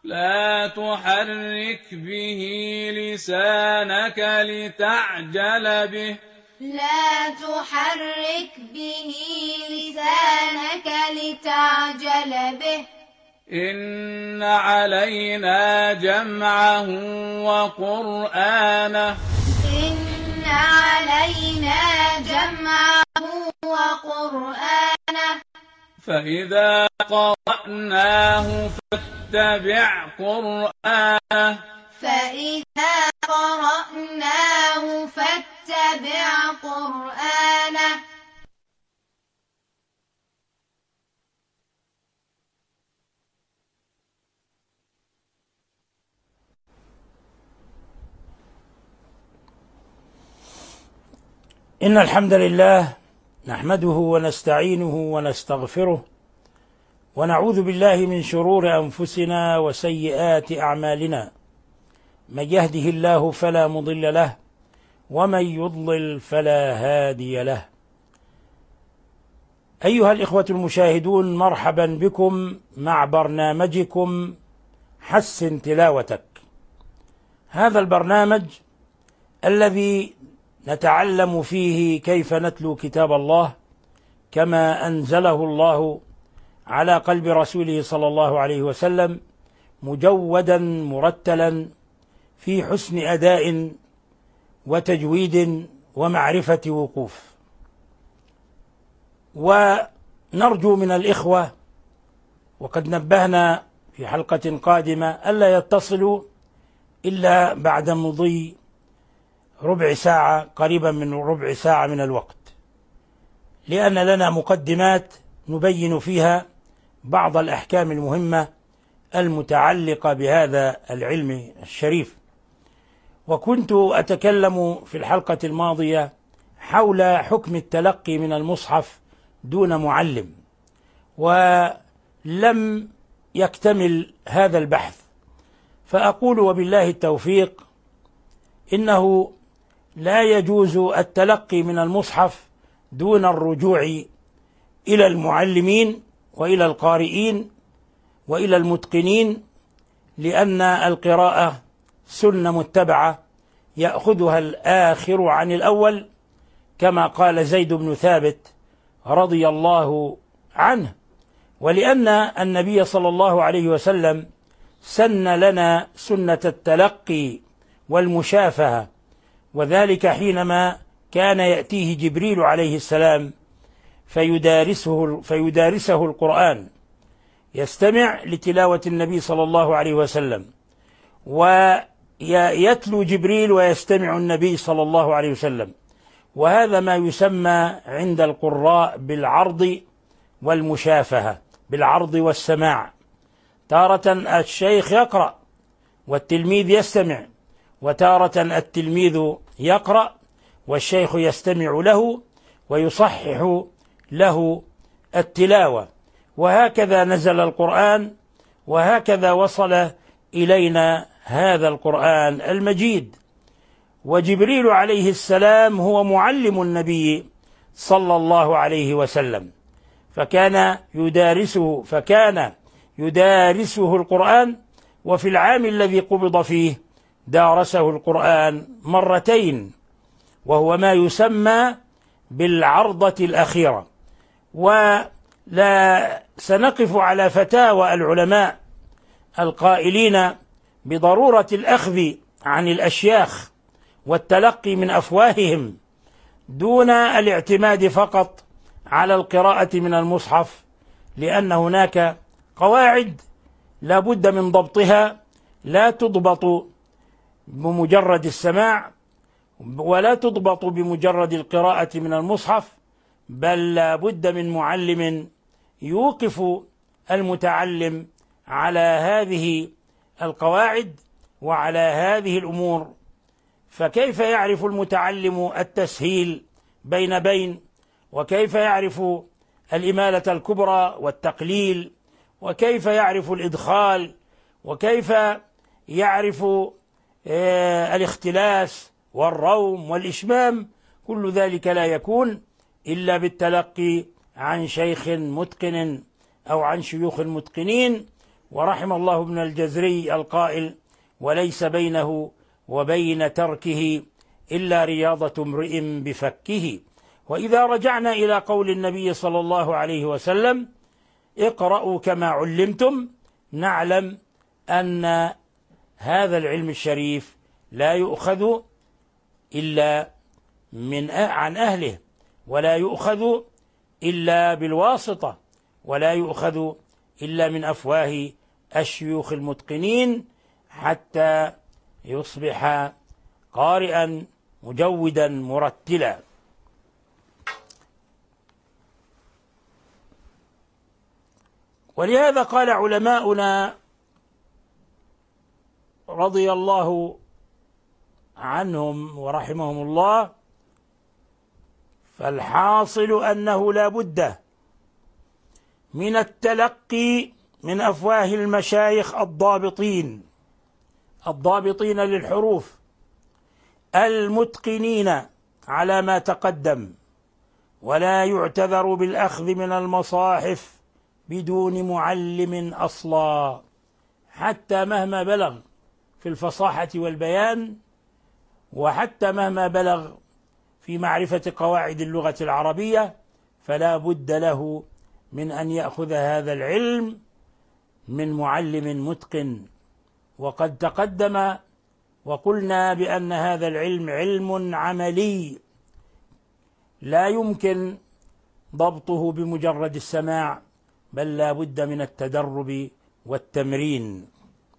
لا تحرك به لسانك لتعجل به لا تحرك به لسانك لتعجل به إن علينا جمعه وقرآنه إن علينا جمعه وقرآنه فإذا قرأناه فاتبع قرآنه فإذا قرأناه فاتبع قرآنه إن الحمد لله نحمده ونستعينه ونستغفره ونعوذ بالله من شرور أنفسنا وسيئات أعمالنا. من يهده الله فلا مضل له ومن يضلل فلا هادي له. أيها الإخوة المشاهدون، مرحبا بكم مع برنامجكم حسن تلاوتك. هذا البرنامج الذي نتعلم فيه كيف نتلو كتاب الله كما أنزله الله على قلب رسوله صلى الله عليه وسلم، مجودا مرتلا في حسن أداء وتجويد ومعرفة وقوف. ونرجو من الإخوة، وقد نبهنا في حلقة قادمة، ألا يتصلوا إلا بعد مضي ربع ساعة، قريبا من ربع ساعة من الوقت، لأن لنا مقدمات نبين فيها بعض الأحكام المهمة المتعلقة بهذا العلم الشريف. وكنت أتكلم في الحلقة الماضية حول حكم التلقي من المصحف دون معلم، ولم يكتمل هذا البحث، فأقول وبالله التوفيق إنه لا يجوز التلقي من المصحف دون الرجوع إلى المعلمين وإلى القارئين وإلى المتقنين، لأن القراءة سنة متبعة يأخذها الآخر عن الأول، كما قال زيد بن ثابت رضي الله عنه. ولأن النبي صلى الله عليه وسلم سن لنا سنة التلقي والمشافهة، وذلك حينما كان يأتيه جبريل عليه السلام فيدارسه القرآن، يستمع لتلاوة النبي صلى الله عليه وسلم، ويتلو جبريل ويستمع النبي صلى الله عليه وسلم. وهذا ما يسمى عند القراء بالعرض والمشافهة، بالعرض والسماع. تارة الشيخ يقرأ والتلميذ يستمع، وتارة التلميذ يقرأ والشيخ يستمع له ويصحح له التلاوة. وهكذا نزل القرآن، وهكذا وصل إلينا هذا القرآن المجيد. وجبريل عليه السلام هو معلم النبي صلى الله عليه وسلم، فكان يدارسه القرآن. وفي العام الذي قبض فيه دارسه القرآن مرتين، وهو ما يسمى بالعرضة الأخيرة. ولا سنقف على فتاوى العلماء القائلين بضرورة الأخذ عن الأشياخ والتلقي من أفواههم دون الاعتماد فقط على القراءة من المصحف، لأن هناك قواعد لا بد من ضبطها، لا تضبط بمجرد السماع ولا تضبط بمجرد القراءة من المصحف، بل لا بد من معلم يوقف المتعلم على هذه القواعد وعلى هذه الأمور. فكيف يعرف المتعلم التسهيل بين وكيف يعرف الإمالة الكبرى والتقليل، وكيف يعرف الإدخال، وكيف يعرف الاختلاس والروم والإشمام؟ كل ذلك لا يكون إلا بالتلقي عن شيخ متقن أو عن شيوخ متقنين. ورحم الله ابن الجزري القائل: وليس بينه وبين تركه إلا رياضة امرئ بفكه. وإذا رجعنا إلى قول النبي صلى الله عليه وسلم: اقرأوا كما علمتم، نعلم أن هذا العلم الشريف لا يؤخذ إلا عن أهله، ولا يؤخذ إلا بالواسطة، ولا يؤخذ إلا من أفواه الشيوخ المتقنين حتى يصبح قارئا مجودا مرتلا. ولهذا قال علماؤنا رضي الله عنهم ورحمهم الله: فالحاصل أنه لا بد من التلقي من أفواه المشايخ الضابطين للحروف المتقنين على ما تقدم، ولا يعتذر بالأخذ من المصاحف بدون معلم أصلا، حتى مهما بلغ في الفصاحة والبيان، وحتى مهما بلغ في معرفة قواعد اللغة العربية، فلا بد له من أن يأخذ هذا العلم من معلم متقن. وقد تقدم وقلنا بأن هذا العلم علم عملي لا يمكن ضبطه بمجرد السماع، بل لا بد من التدرب والتمرين.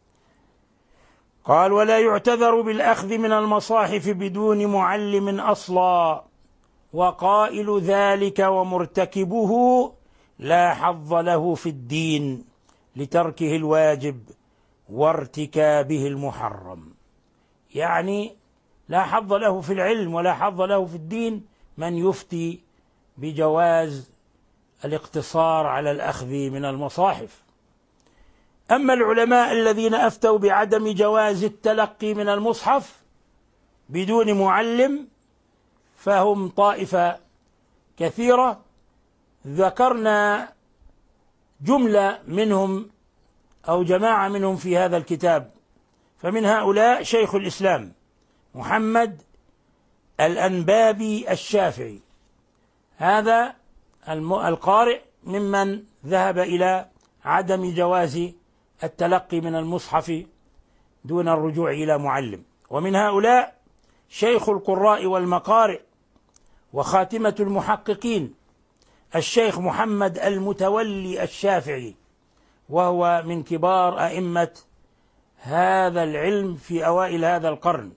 قال: ولا يعتذر بالأخذ من المصاحف بدون معلم أصلا، وقائل ذلك ومرتكبه لا حظ له في الدين لتركه الواجب وارتكابه المحرم. يعني لا حظ له في العلم ولا حظ له في الدين من يفتي بجواز الاقتصار على الأخذ من المصاحف. أما العلماء الذين أفتوا بعدم جواز التلقي من المصحف بدون معلم فهم طائفة كثيرة، ذكرنا جملة منهم أو جماعة منهم في هذا الكتاب. فمن هؤلاء شيخ الإسلام محمد الأنبابي الشافعي، هذا القارئ ممن ذهب إلى عدم جواز التلقي من المصحف دون الرجوع إلى معلم. ومن هؤلاء شيخ القراء والمقارئ وخاتمة المحققين الشيخ محمد المتولي الشافعي، وهو من كبار أئمة هذا العلم في أوائل هذا القرن.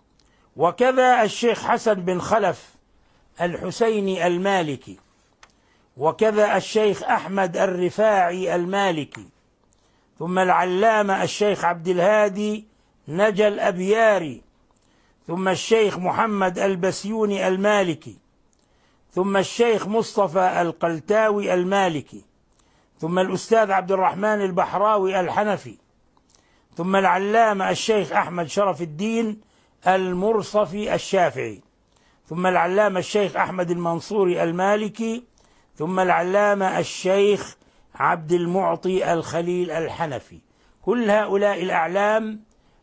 وكذا الشيخ حسن بن خلف الحسيني المالكي، وكذا الشيخ أحمد الرفاعي المالكي، ثم العلامة الشيخ عبد الهادي نجا الأبياري، ثم الشيخ محمد البسيوني المالكي، ثم الشيخ مصطفى القلتاوي المالكي، ثم الأستاذ عبد الرحمن البحراوي الحنفي، ثم العلامة الشيخ أحمد شرف الدين المرصفي الشافعي، ثم العلامة الشيخ أحمد المنصوري المالكي، ثم العلامة الشيخ عبد المعطي الخليل الحنفي. كل هؤلاء الأعلام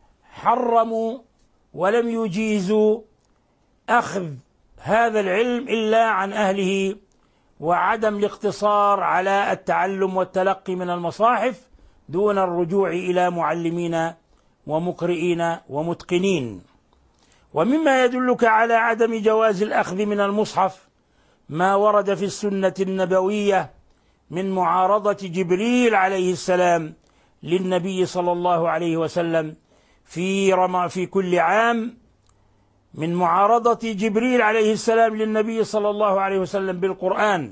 حرموا ولم يجيزوا أخذ هذا العلم إلا عن أهله، وعدم الاقتصار على التعلم والتلقي من المصاحف دون الرجوع إلى معلمين ومقرئين ومتقنين. ومما يدلك على عدم جواز الأخذ من المصحف ما ورد في السنة النبوية من معارضة جبريل عليه السلام للنبي صلى الله عليه وسلم في كل عام، من معارضة جبريل عليه السلام للنبي صلى الله عليه وسلم بالقرآن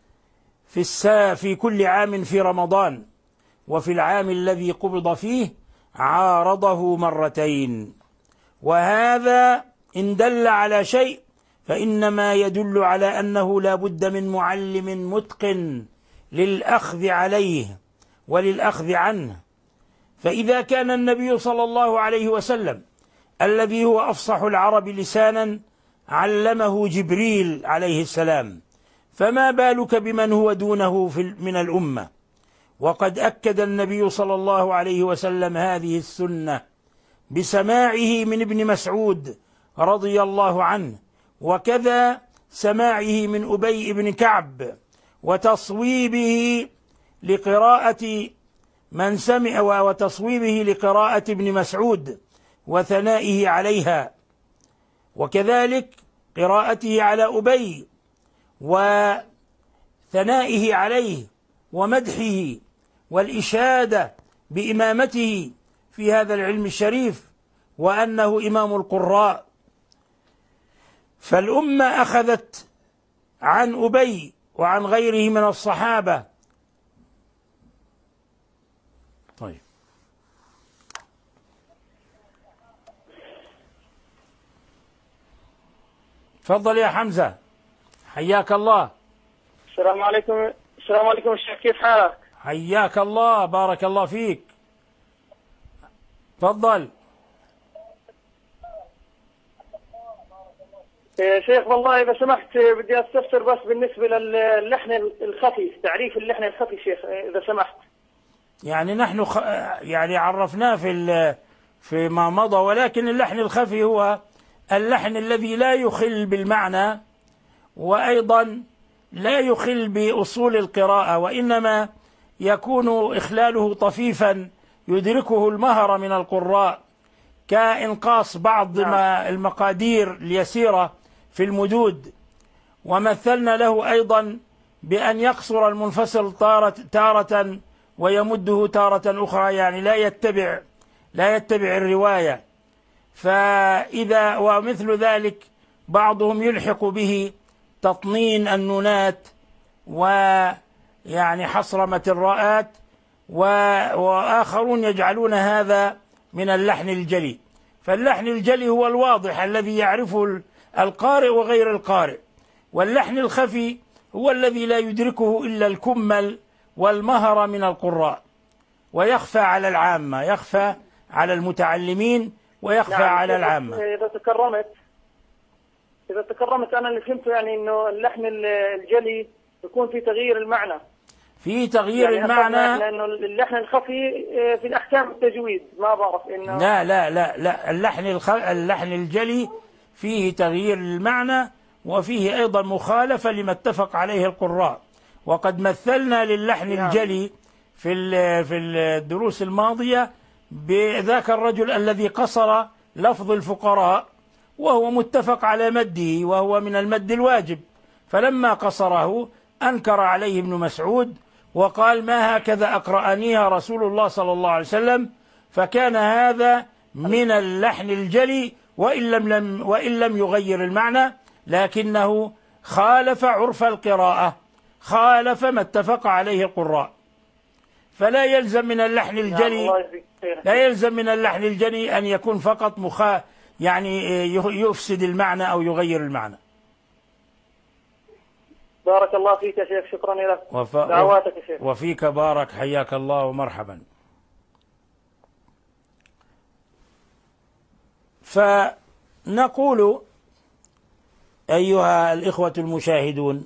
في كل عام في رمضان، وفي العام الذي قبض فيه عارضه مرتين. وهذا إن دل على شيء فإنما يدل على أنه لا بد من معلم متقن للأخذ عليه وللأخذ عنه. فإذا كان النبي صلى الله عليه وسلم الذي هو أفصح العرب لسانا علمه جبريل عليه السلام، فما بالك بمن هو دونه من الأمة؟ وقد أكد النبي صلى الله عليه وسلم هذه السنة بسماعه من ابن مسعود رضي الله عنه، وكذا سماعه من أبي بن كعب، وتصويبه لقراءة من سمع، وتصويبه لقراءة ابن مسعود وثنائه عليها، وكذلك قراءته على أبي وثنائه عليه ومدحه والإشادة بإمامته في هذا العلم الشريف وأنه إمام القراء. فالأمة أخذت عن أبي وعن غيره من الصحابة. طيب، تفضل يا حمزة، حياك الله. السلام عليكم. السلام عليكم الشيخ، كيف حالك؟ حياك الله، بارك الله فيك، تفضل. يا شيخ والله إذا سمحت بدي أستفسر بس بالنسبة للحن الخفي، تعريف اللحن الخفي شيخ إذا سمحت. يعني نحن يعني عرفناه فيما مضى، ولكن اللحن الخفي هو اللحن الذي لا يخل بالمعنى وأيضا لا يخل بأصول القراءة، وإنما يكون إخلاله طفيفا يدركه المهر من القراء، كإنقاص بعض المقادير اليسيرة في المدود. ومثلنا له أيضا بأن يقصر المنفصل تارة ويمده تارة أخرى، يعني لا يتبع الرواية. فإذا ومثل ذلك بعضهم يلحق به تطنين النونات ويعني حصرمة الراءات، وآخرون يجعلون هذا من اللحن الجلي. فاللحن الجلي هو الواضح الذي يعرفه القارئ وغير القارئ، واللحن الخفي هو الذي لا يدركه إلا الكمل والمهر من القراء، ويخفى على العامة، يخفى على المتعلمين ويخفى على العامة. إذا تكرمت أنا اللي فهمته يعني إنه اللحن الجلي يكون في تغيير المعنى، في تغيير يعني المعنى، لأنه اللحن الخفي في الأحكام التجويد ما بعرف إنه لا اللحن الجلي فيه تغيير المعنى وفيه أيضا مخالفة لما اتفق عليه القراء. وقد مثلنا للحن الجلي في الدروس الماضية بذاك الرجل الذي قصر لفظ الفقراء وهو متفق على مده وهو من المد الواجب، فلما قصره أنكر عليه ابن مسعود وقال: ما هكذا أقرأنيها رسول الله صلى الله عليه وسلم. فكان هذا من اللحن الجلي وإن لم يغير المعنى، لكنه خالف عرف القراءة، خالف ما اتفق عليه القراء. فلا يلزم من اللحن الجلي أن يكون فقط يعني يفسد المعنى أو يغير المعنى. بارك الله فيك يا شيخ، شكرا لك، دعواتك يا شيخ. وفيك بارك، حياك الله ومرحبا. فنقول أيها الإخوة المشاهدون،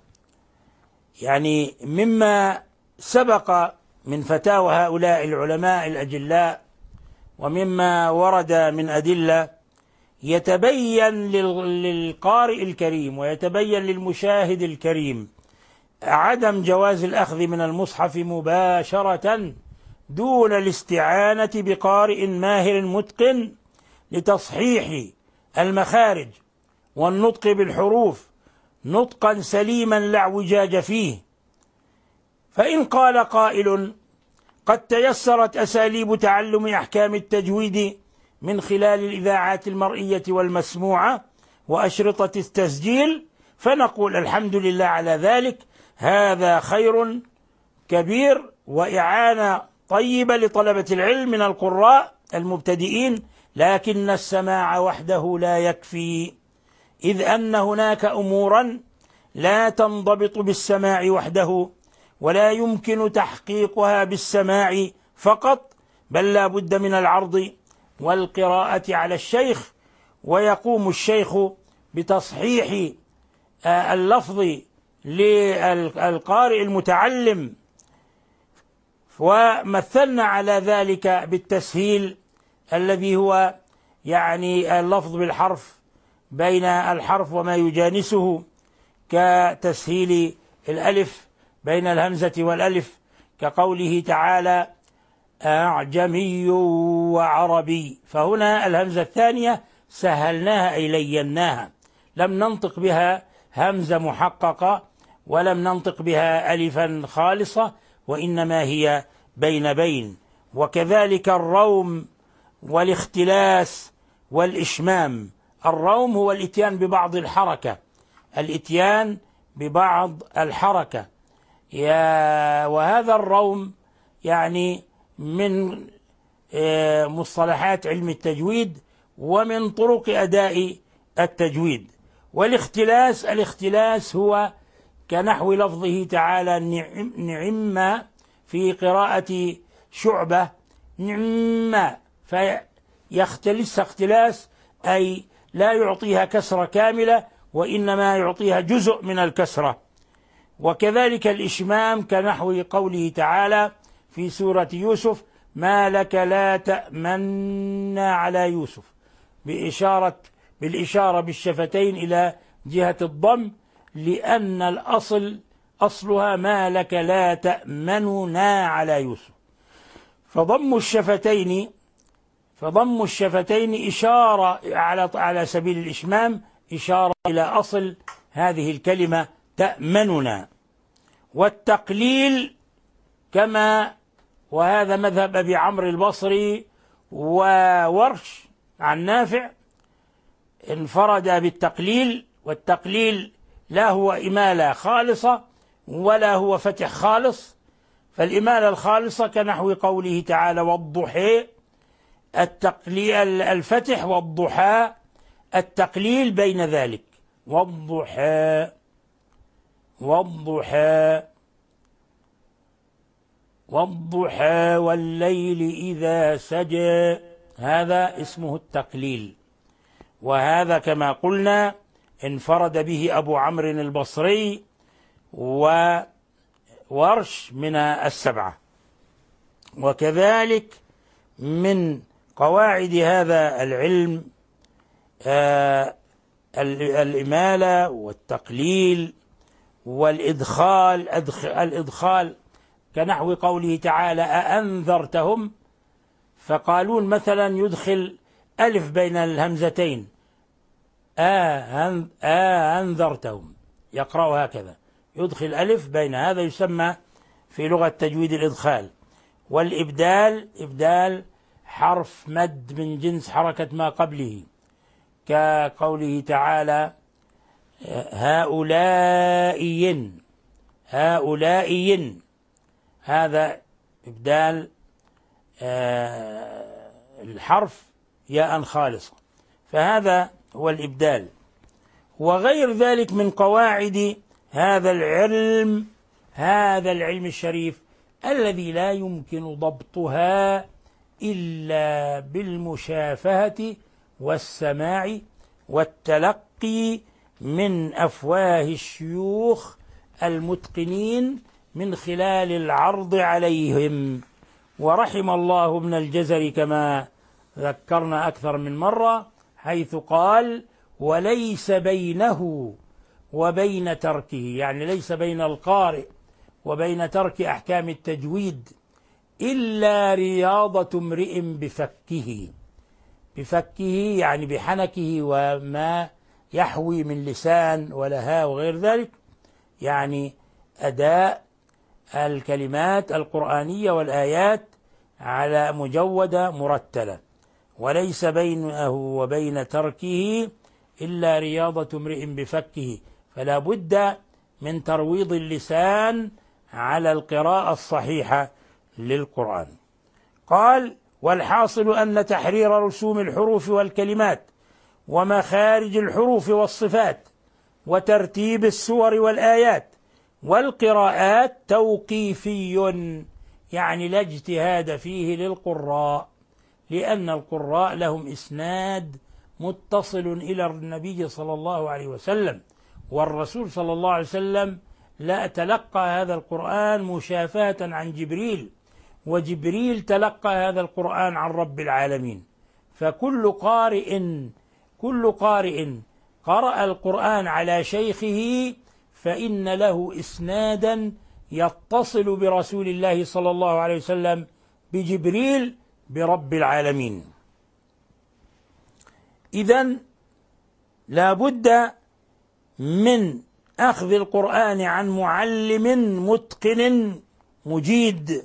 يعني مما سبق من فتاوى هؤلاء العلماء الأجلاء ومما ورد من أدلة يتبين للقارئ الكريم ويتبين للمشاهد الكريم عدم جواز الأخذ من المصحف مباشرة دون الاستعانة بقارئ ماهر متقن لتصحيح المخارج والنطق بالحروف نطقا سليما لا اعوجاج فيه. فإن قال قائل: قد تيسرت أساليب تعلم أحكام التجويد من خلال الإذاعات المرئية والمسموعة وأشرطة التسجيل، فنقول: الحمد لله على ذلك، هذا خير كبير وإعانة طيبة لطلبة العلم من القراء المبتدئين، لكن السماع وحده لا يكفي، إذ أن هناك أمورا لا تنضبط بالسماع وحده ولا يمكن تحقيقها بالسماع فقط، بل لا بد من العرض والقراءة على الشيخ، ويقوم الشيخ بتصحيح اللفظ للقارئ المتعلم ومثلنا على ذلك بالتسهيل الذي هو يعني اللفظ بالحرف بين الحرف وما يجانسه، كتسهيل الألف بين الهمزة والألف، كقوله تعالى أعجمي وعربي، فهنا الهمزة الثانية سهلناها أي ليناها، لم ننطق بها همزة محققة ولم ننطق بها ألفا خالصة، وإنما هي بين بين. وكذلك الروم والاختلاس والإشمام. الروم هو الإتيان ببعض الحركة، الإتيان ببعض الحركة، وهذا الروم يعني من مصطلحات علم التجويد ومن طرق أداء التجويد. والاختلاس، الاختلاس هو كنحو لفظه تعالى نعم في قراءة شعبة نعم، فيختلس اختلاس أي لا يعطيها كسرة كاملة وإنما يعطيها جزء من الكسرة. وكذلك الإشمام كنحو قوله تعالى في سورة يوسف ما لك لا تأمن على يوسف، بالإشارة بالشفتين إلى جهة الضم، لأن الأصل أصلها ما لك لا تأمننا على يوسف. فضم الشفتين إشارة على سبيل الإشمام، إشارة إلى أصل هذه الكلمة تأمننا. والتقليل كما وهذا مذهب أبي عمرو البصري وورش عن نافع انفرد بالتقليل، والتقليل لا هو إمالة خالصة ولا هو فتح خالص. فالإمالة الخالصة كنحو قوله تعالى والضحى، التقليل الفتح والضحى، التقليل بين ذلك والضحى والليل إذا سجى، هذا اسمه التقليل. وهذا كما قلنا انفرد به أبو عمرو البصري وورش من السبعة. وكذلك من قواعد هذا العلم الإمالة والتقليل والإدخال. الإدخال كنحو قوله تعالى أأنذرتهم، فقالون مثلا يدخل ألف بين الهمزتين أنذرتهم، يقرأ هكذا، يدخل ألف بين، هذا يسمى في لغة تجويد الإدخال. والإبدال، إبدال حرف مد من جنس حركة ما قبله، كقوله تعالى هؤلاء، هذا إبدال الحرف ياء خالصة، فهذا هو الإبدال. وغير ذلك من قواعد هذا العلم الشريف الذي لا يمكن ضبطها إلا بالمشافهة والسماع والتلقي من أفواه الشيوخ المتقنين من خلال العرض عليهم. ورحم الله ابن الجزري كما ذكرنا أكثر من مرة، حيث قال وليس بينه وبين تركه، يعني ليس بين القارئ وبين ترك أحكام التجويد إلا رياضة امرئ بفكه يعني بحنكه وما يحوي من لسان ولهاء وغير ذلك، يعني أداء الكلمات القرآنية والآيات على مجودة مرتلة. وليس بينه وبين تركه إلا رياضة امرئ بفكه، فلا بد من ترويض اللسان على القراءة الصحيحة للقرآن. قال والحاصل أن تحرير رسوم الحروف والكلمات ومخارج الحروف والصفات وترتيب السور والآيات والقراءات توقيفي، يعني لا اجتهاد فيه للقراء، لأن القراء لهم إسناد متصل إلى النبي صلى الله عليه وسلم، والرسول صلى الله عليه وسلم لا تلقى هذا القرآن مشافهة عن جبريل، وجبريل تلقى هذا القرآن عن رب العالمين. فكل قارئ قرأ القرآن على شيخه فإن له إسنادا يتصل برسول الله صلى الله عليه وسلم بجبريل برب العالمين. إذن لا بد من أخذ القرآن عن معلم متقن مجيد،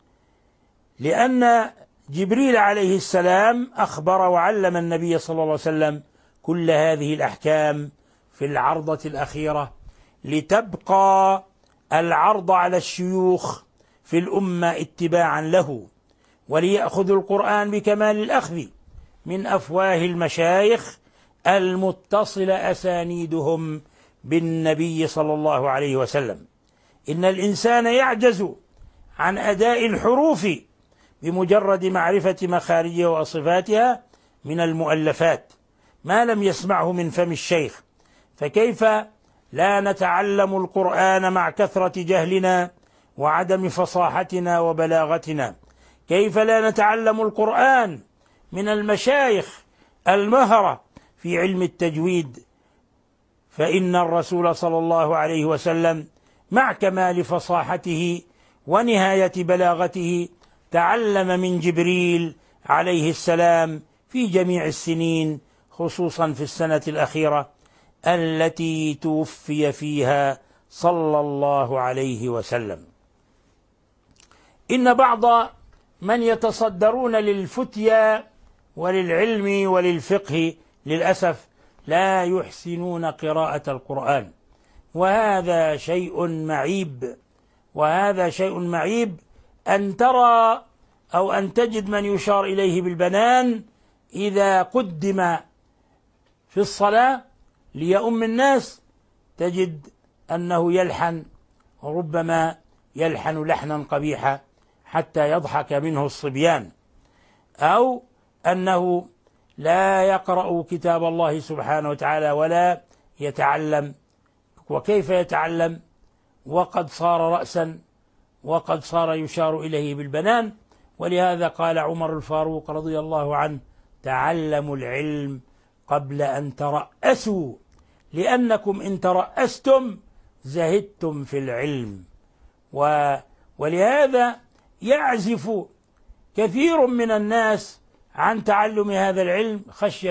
لأن جبريل عليه السلام أخبر وعلم النبي صلى الله عليه وسلم كل هذه الأحكام في العرضة الأخيرة، لتبقى العرض على الشيوخ في الأمة اتباعا له، وليأخذوا القرآن بكمال الأخذ من أفواه المشايخ المتصل أسانيدهم بالنبي صلى الله عليه وسلم. إن الإنسان يعجز عن أداء الحروف بمجرد معرفة مخارجها وصفاتها من المؤلفات ما لم يسمعه من فم الشيخ، فكيف لا نتعلم القرآن مع كثرة جهلنا وعدم فصاحتنا وبلاغتنا؟ كيف لا نتعلم القرآن من المشايخ المهرة في علم التجويد؟ فإن الرسول صلى الله عليه وسلم مع كمال فصاحته ونهاية بلاغته تعلم من جبريل عليه السلام في جميع السنين، خصوصا في السنة الأخيرة التي توفي فيها صلى الله عليه وسلم. إن بعض من يتصدرون للفتيا وللعلم وللفقه للأسف لا يحسنون قراءة القرآن، وهذا شيء معيب أن ترى أو أن تجد من يشار إليه بالبنان إذا قدم في الصلاة ليؤم الناس تجد أنه يلحن، وربما يلحن لحنا قبيحا حتى يضحك منه الصبيان، أو أنه لا يقرأ كتاب الله سبحانه وتعالى ولا يتعلم. وكيف يتعلم وقد صار رأسا وقد صار يشار إليه بالبنان؟ ولهذا قال عمر الفاروق رضي الله عنه: تعلموا العلم قبل أن ترأسوا، لأنكم إن ترأستم زهدتم في العلم. ولهذا يعزف كثير من الناس عن تعلم هذا العلم خشية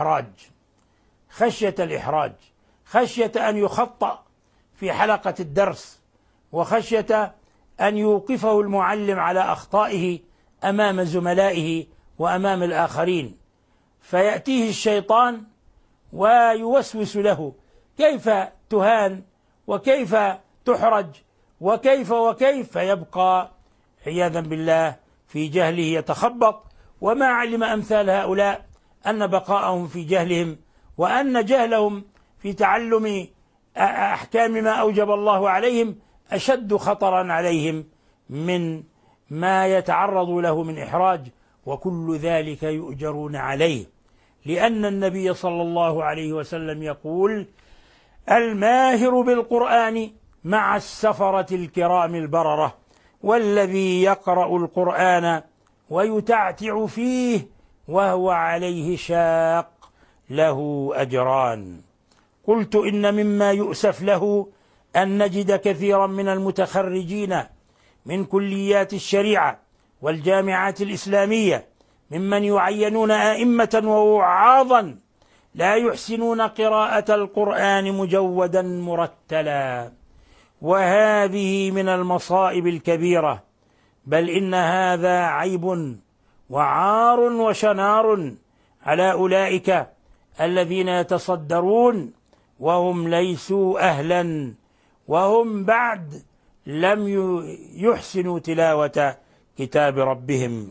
الإحراج، خشية أن يخطأ في حلقة الدرس، وخشية أن يوقفه المعلم على أخطائه أمام زملائه وأمام الآخرين، فيأتيه الشيطان ويوسوس له كيف تهان وكيف تحرج وكيف فيبقى عياذا بالله في جهله يتخبط. وما علم أمثال هؤلاء أن بقاءهم في جهلهم وأن جهلهم في تعلم أحكام ما أوجب الله عليهم أشد خطرا عليهم من ما يتعرض له من إحراج، وكل ذلك يؤجرون عليه، لأن النبي صلى الله عليه وسلم يقول: الماهر بالقرآن مع السفرة الكرام البررة، والذي يقرأ القرآن ويتعتع فيه وهو عليه شاق له أجران. قلت: إن مما يؤسف له أن نجد كثيرا من المتخرجين من كليات الشريعة والجامعات الإسلامية ممن يعينون أئمة ووعاظا لا يحسنون قراءة القرآن مجودا مرتلا، وهذه من المصائب الكبيرة، بل إن هذا عيب وعار وشنار على أولئك الذين يتصدرون وهم ليسوا أهلا، وهم بعد لم يحسنوا تلاوة كتاب ربهم.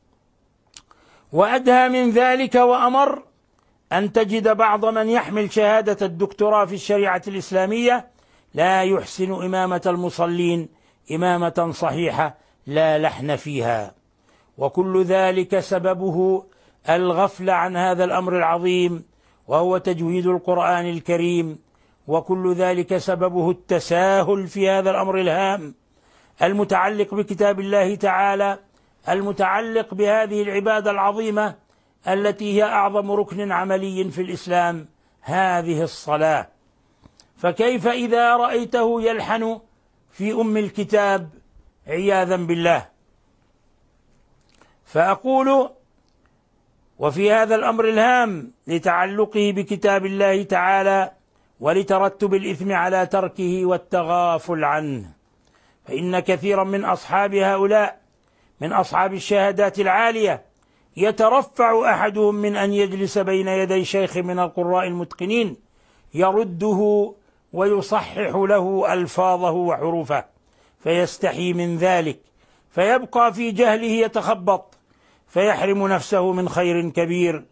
وأدهى من ذلك وأمر أن تجد بعض من يحمل شهادة الدكتوراه في الشريعة الإسلامية لا يحسن إمامة المصلين إمامة صحيحة لا لحن فيها، وكل ذلك سببه الغفلة عن هذا الأمر العظيم وهو تجويد القرآن الكريم، وكل ذلك سببه التساهل في هذا الأمر الهام المتعلق بكتاب الله تعالى المتعلق بهذه العبادة العظيمة التي هي أعظم ركن عملي في الإسلام، هذه الصلاة. فكيف إذا رأيته يلحن في أم الكتاب عياذا بالله؟ فأقول: وفي هذا الأمر الهام لتعلقه بكتاب الله تعالى ولترتب الإثم على تركه والتغافل عنه، فإن كثيرا من أصحاب هؤلاء من أصحاب الشهادات العالية يترفع أحدهم من أن يجلس بين يدي شيخ من القراء المتقنين يرده ويصحح له ألفاظه وحروفه، فيستحي من ذلك، فيبقى في جهله يتخبط، فيحرم نفسه من خير كبير،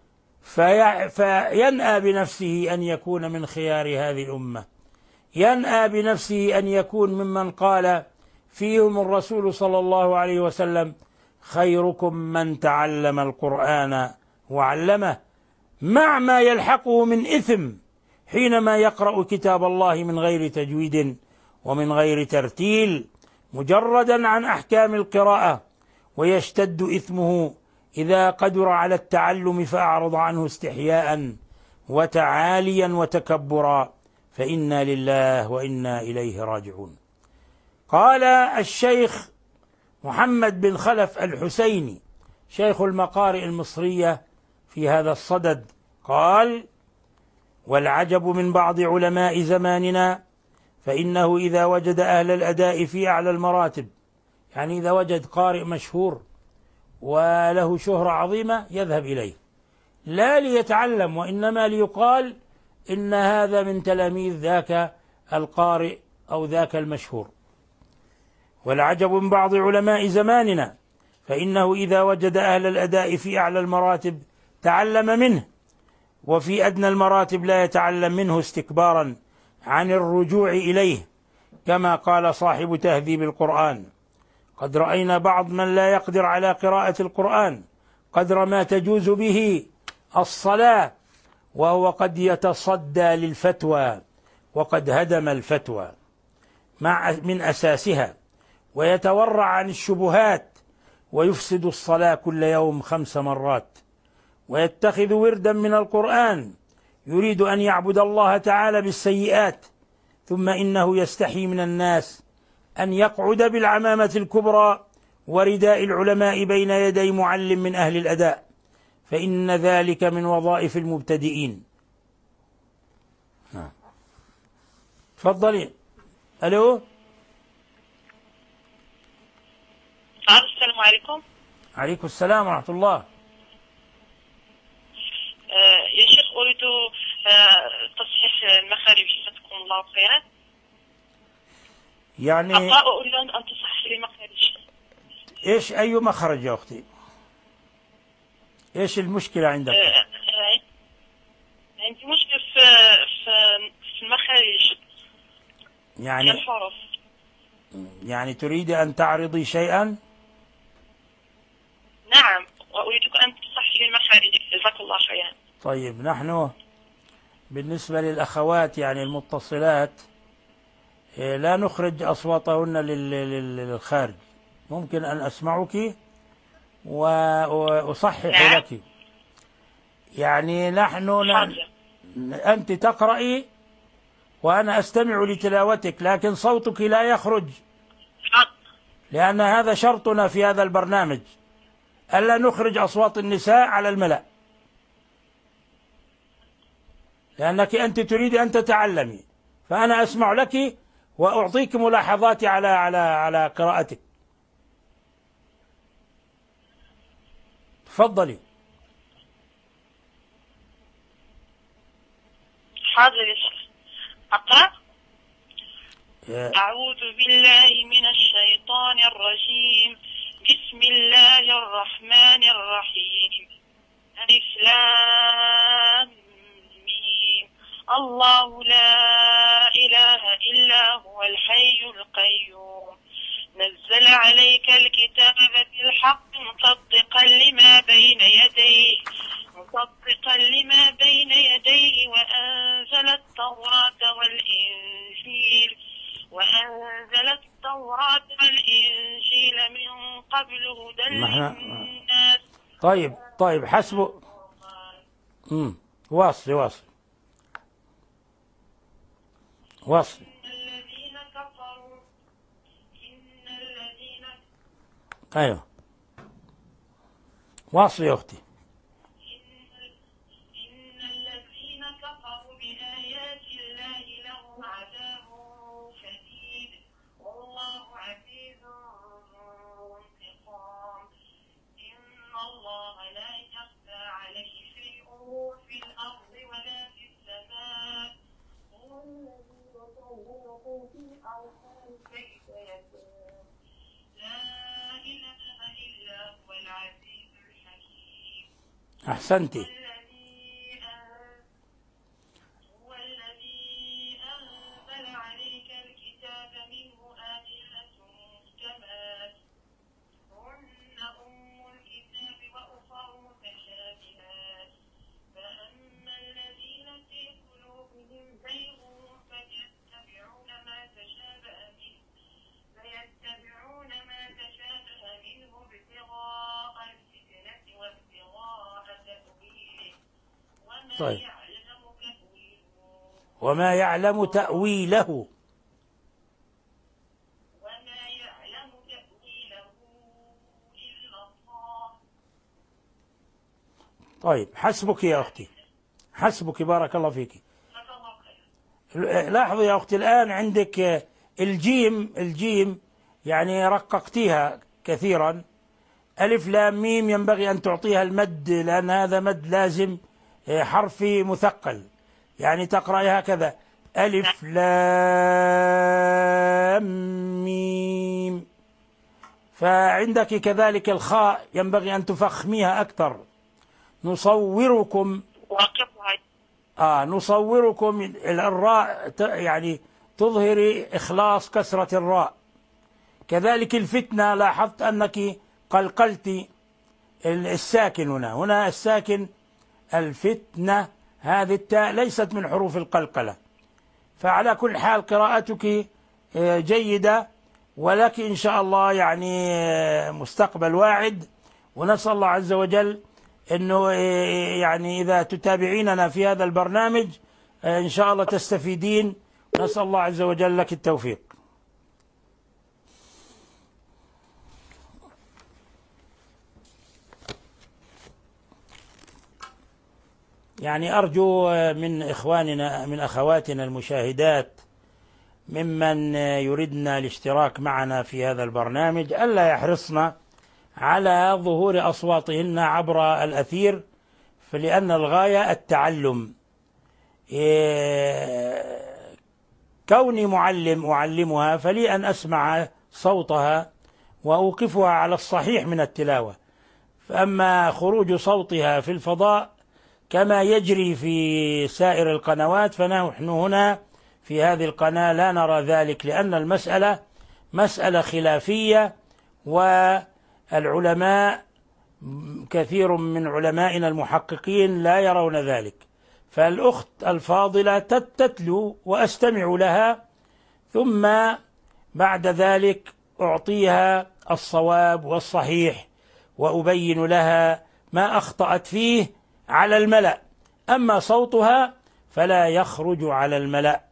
فينأى بنفسه أن يكون من خيار هذه الأمة، ينأى بنفسه أن يكون ممن قال فيهم الرسول صلى الله عليه وسلم: خيركم من تعلم القرآن وعلمه، مع ما يلحقه من إثم حينما يقرأ كتاب الله من غير تجويد ومن غير ترتيل، مجردا عن أحكام القراءة، ويشتد إثمه إذا قدر على التعلم فأعرض عنه استحياء وتعاليا وتكبرا، فإنا لله وإنا إليه راجعون. قال الشيخ محمد بن خلف الحسيني شيخ المقارئ المصرية في هذا الصدد، قال: والعجب من بعض علماء زماننا فإنه إذا وجد أهل الأداء في أعلى المراتب، يعني إذا وجد قارئ مشهور وله شهرة عظيمة يذهب إليه، لا ليتعلم وإنما ليقال إن هذا من تلاميذ ذاك القارئ أو ذاك المشهور. والعجب من بعض علماء زماننا فإنه إذا وجد أهل الأداء في أعلى المراتب تعلم منه، وفي أدنى المراتب لا يتعلم منه استكبارا عن الرجوع إليه، كما قال صاحب تهذيب القرآن: قد رأينا بعض من لا يقدر على قراءة القرآن قدر ما تجوز به الصلاة، وهو قد يتصدى للفتوى وقد هدم الفتوى من أساسها، ويتورع عن الشبهات، ويفسد الصلاة كل يوم 5 مرات، ويتخذ وردا من القرآن يريد أن يعبد الله تعالى بالسيئات، ثم إنه يستحي من الناس أن يقعد بالعمامة الكبرى ورداء العلماء بين يدي معلم من أهل الأداء، فإن ذلك من وظائف المبتدئين. تفضلي. ألو. السلام عليكم. عليكم السلام ورحمة الله. يا شيخ، أريد تصحيح المخارج، جزاكم الله خيرا. يعني أريد أن تصحح لي مخارج. إيش أي مخرج يا أختي؟ إيش المشكلة عندك؟ عندي مشكلة في المخارج، يعني الحروف. يعني تريد أن تعرضي شيئا؟ نعم، وأريدك أن تصحح لي المخارج، جزاك الله خيرا. طيب، نحن بالنسبة للأخوات يعني المتصلات لا نخرج أصواتهن للخارج، ممكن أن أسمعك وأصحح لك. يعني أنت تقرأي وأنا أستمع لتلاوتك، لكن صوتك لا يخرج، لأن هذا شرطنا في هذا البرنامج، ألا نخرج أصوات النساء على الملأ، لأنك أنت تريد أن تتعلمي، فأنا أسمع لك وأعطيك ملاحظاتي على قراءتك. تفضلي. حاضر يا شيخ، أقرأ. أعوذ بالله من الشيطان الرجيم، بسم الله الرحمن الرحيم، ألف لام ميم، الله لا إله إلا هو الحي القيوم، نزل عليك الكتاب بالحق مصدقا لما بين يديه وأنزل التوراة والإنجيل من قبل هدى طيب حسب. واصل الذين كفروا إن الذين أيوه واصل يا أختي. إن الذين كفروا بآيات الله لهم عذاب شديد والله عزيز ذو انتقام. إن الله لا يخفى عليه شيء في الأرض ولا في السماء. هو الذي يصوركم في الأرحام كيف يشاء. لا إله إلا هو العزيز الحكيم. أحسنتي. هو الذي أنزل عليك الكتاب منه آيات محكمات هن أم الكتاب وأخر متشابهات فأما الذين في قلوبهم زيغ فيتبعون ما تشابه منه ابتغاء الفتنة وابتغاء تأويله طيب. وما يعلم تأويله إلا الله. طيب حسبك يا أختي، حسبك، بارك الله فيك. لاحظوا يا أختي الآن عندك الجيم يعني رققتيها كثيرا. ألف لام ميم ينبغي أن تعطيها المد لأن هذا مد لازم حرفي مثقل، يعني تقرأي هكذا ألف لام ميم. فعندك كذلك الخاء ينبغي أن تفخميها أكثر. نصوركم نصوركم الراء يعني تظهري إخلاص كسرة الراء. كذلك الفتنة لاحظت أنك قلقلت الساكن هنا الساكن الفتنة، هذه التاء ليست من حروف القلقلة. فعلى كل حال قراءتك جيدة ولك إن شاء الله يعني مستقبل واعد، ونسأل الله عز وجل أنه يعني إذا تتابعيننا في هذا البرنامج إن شاء الله تستفيدين، نسأل الله عز وجل لك التوفيق. يعني أرجو من إخواننا من أخواتنا المشاهدات ممن يردن الاشتراك معنا في هذا البرنامج ألا يحرصن على ظهور أصواتهن عبر الأثير، فلأن الغاية التعلم. كوني معلم أعلمها فلي أن أسمع صوتها وأوقفها على الصحيح من التلاوة، فأما خروج صوتها في الفضاء كما يجري في سائر القنوات فنحن هنا في هذه القناة لا نرى ذلك، لأن المسألة مسألة خلافية، والعلماء كثير من علمائنا المحققين لا يرون ذلك. فالأخت الفاضلة تتلو وأستمع لها، ثم بعد ذلك أعطيها الصواب والصحيح وأبين لها ما أخطأت فيه على الملأ. أما صوتها فلا يخرج على الملأ،